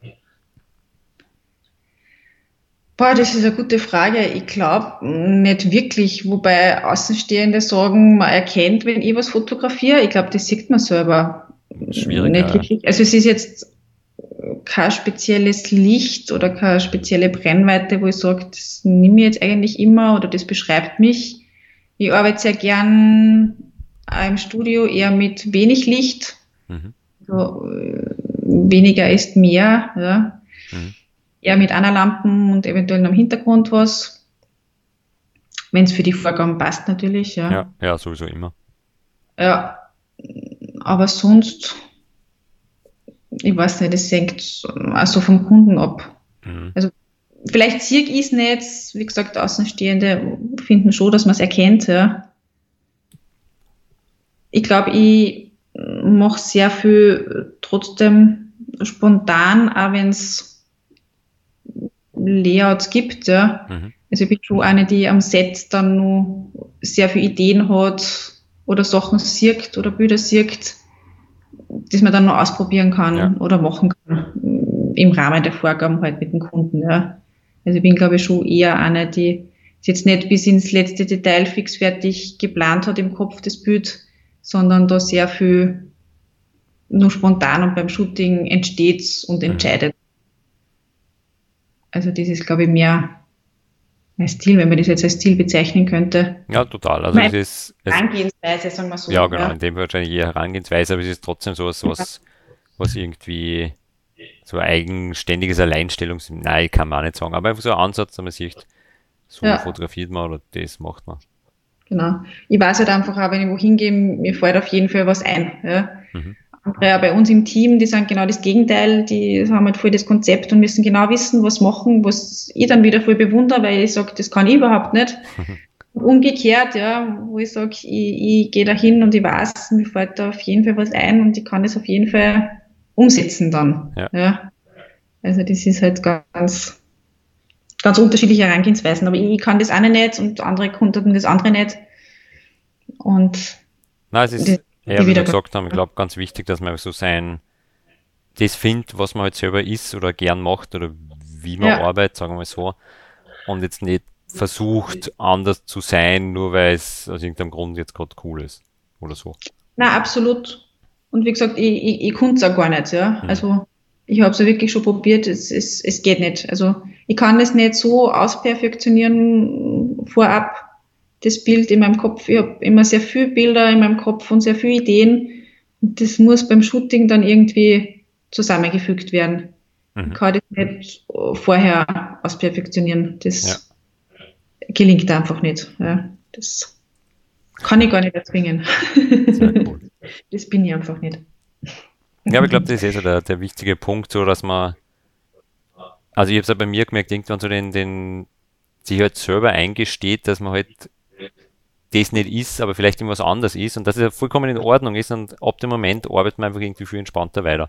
Boah, das ist eine gute Frage. Ich glaube nicht wirklich, wobei Außenstehende sagen, man erkennt, wenn ich was fotografiere. Ich glaube, das sieht man selber nicht Schwieriger. wirklich. Also es ist jetzt kein spezielles Licht oder keine spezielle Brennweite, wo ich sage, das nehme ich jetzt eigentlich immer oder das beschreibt mich. Ich arbeite sehr gern auch im Studio eher mit wenig Licht. Mhm. So, weniger ist mehr. Ja. Mhm. Eher mit einer Lampe und eventuell am Hintergrund was, wenn es für die Vorgaben passt natürlich, Ja, ja. ja, sowieso immer. Ja, aber sonst, ich weiß nicht, das hängt also vom Kunden ab. Mhm. Also vielleicht sehe ich es nicht, wie gesagt, Außenstehende finden schon, dass man es erkennt, ja. Ich glaube, ich mache sehr viel trotzdem spontan, auch wenn es Layouts gibt, ja. Mhm. Also ich bin schon eine, die am Set dann nur sehr viele Ideen hat oder Sachen sieht oder Bilder sieht, das man dann noch ausprobieren Ja. kann oder machen kann im Rahmen der Vorgaben halt mit dem Kunden. Ja. Also ich bin, glaube ich, schon eher eine, die jetzt nicht bis ins letzte Detail fix fertig geplant hat im Kopf das Bild, sondern da sehr viel nur spontan und beim Shooting entsteht und Mhm. entscheidet. Also das ist, glaube ich, mehr ein Stil, wenn man das jetzt als Stil bezeichnen könnte. Ja, total. Also Meine es Herangehensweise, sagen wir ja so. genau, Ja. in dem wahrscheinlich eher Herangehensweise, aber es ist trotzdem so was irgendwie so ein eigenständiges Alleinstellungsmerkmal, kann man auch nicht sagen, aber einfach so ein Ansatz, dass man sieht, so Ja, fotografiert man oder das macht man. genau. Ich weiß halt einfach auch, wenn ich wohin gehe, mir fällt auf jeden Fall was ein. Ja. Mhm. Andere bei uns im Team, die sind genau das Gegenteil, die haben halt voll das Konzept und müssen genau wissen, was machen, was ich dann wieder voll bewundere, weil ich sage, das kann ich überhaupt nicht. Und umgekehrt, ja, wo ich sage, ich gehe da hin und ich weiß, mir fällt da auf jeden Fall was ein und ich kann das auf jeden Fall umsetzen dann. Ja, Ja. Also das ist halt ganz unterschiedliche Herangehensweisen, aber ich kann das eine nicht und andere konnten das andere nicht und na, es das ist eher, ist wie wir wieder gesagt haben, ich glaube, ganz wichtig, dass man so das findet, was man halt selber ist oder gern macht oder wie man ja. arbeitet, sagen wir mal so, und jetzt nicht versucht, anders zu sein, nur weil es aus irgendeinem Grund jetzt gerade cool ist oder so. Na, absolut. Und wie gesagt, ich konnte es auch gar nicht, ja. Mhm. Also ich habe es ja wirklich schon probiert, es geht nicht. Also ich kann es nicht so ausperfektionieren vorab, das Bild in meinem Kopf. Ich habe immer sehr viele Bilder in meinem Kopf und sehr viele Ideen. Und das muss beim Shooting dann irgendwie zusammengefügt werden. Ich Mhm. kann das nicht vorher ausperfektionieren. Ja, Das gelingt einfach nicht. Ja. Das kann ich gar nicht erzwingen. sehr cool. Das bin ich einfach nicht. Ja, aber ich glaube, das ist so der wichtige Punkt, so dass man, also ich habe es ja bei mir gemerkt, irgendwann so sich halt selber eingesteht, dass man halt das nicht ist, aber vielleicht irgendwas anders ist und dass es ja vollkommen in Ordnung ist und ab dem Moment arbeitet man einfach irgendwie viel entspannter weiter.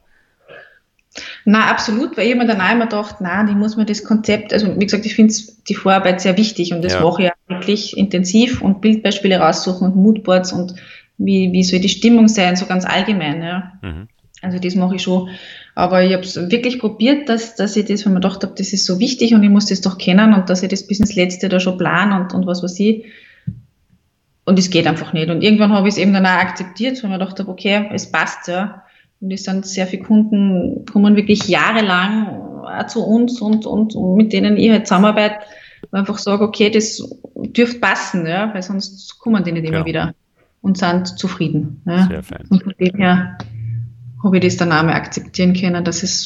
Na, absolut, weil ich mir dann auch immer gedacht, na, die muss man das Konzept, also wie gesagt, ich finde die Vorarbeit sehr wichtig und das Ja, mache ich auch wirklich intensiv und Bildbeispiele raussuchen und Moodboards und wie soll die Stimmung sein, so ganz allgemein, ja. mhm. Also das mache ich schon. Aber ich habe es wirklich probiert, dass ich das, wenn man gedacht habe, das ist so wichtig und ich muss das doch kennen und dass ich das bis ins Letzte da schon plan und was weiß ich. Und es geht einfach nicht. Und irgendwann habe ich es eben dann auch akzeptiert, weil man gedacht habe, okay, es passt ja. Und es sind sehr viele Kunden, kommen wirklich jahrelang auch zu uns und mit denen ich halt zusammenarbeite, und einfach sage, okay, das dürfte passen, ja, weil sonst kommen die nicht immer Genau, wieder und sind zufrieden. Ja. sehr fein. Und von dem her habe ich das dann auch mal akzeptieren können,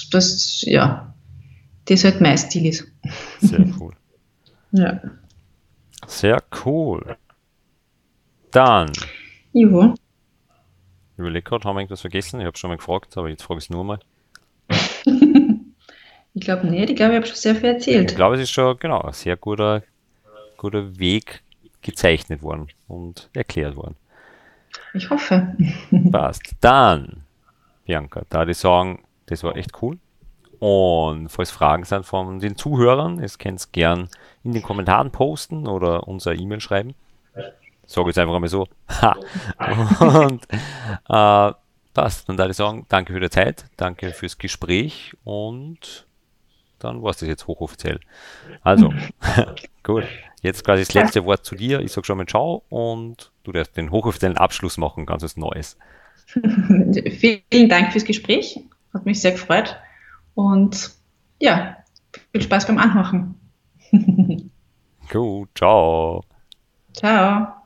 ja, das halt mein Stil ist. Sehr cool. Ja. Sehr cool. Dann, Jo. ich überlege gerade, haben wir irgendwas vergessen? Ich habe schon mal gefragt, aber jetzt frage ich es nur mal. Ich glaube nicht, ich glaube, ich habe schon sehr viel Ich erzählt. glaube, es ist schon genau ein sehr guter Weg gezeichnet worden und erklärt worden. Ich hoffe. Passt. Dann, Bianca, da die sagen, das war echt cool. Und falls Fragen sind von den Zuhörern, es könnt ihr gern in den Kommentaren posten oder unser E-Mail schreiben. Sage jetzt einfach einmal so. Ha. Und passt. Dann würde ich sagen, danke für die Zeit, danke fürs Gespräch und dann war es das jetzt hochoffiziell. Also, gut. Jetzt quasi das letzte Wort zu dir. Ich sage schon mal Ciao und du darfst den hochoffiziellen Abschluss machen, ganz was Neues. Vielen Dank fürs Gespräch. Hat mich sehr gefreut. Und ja, viel Spaß beim Anhören. Gut, ciao. Ciao.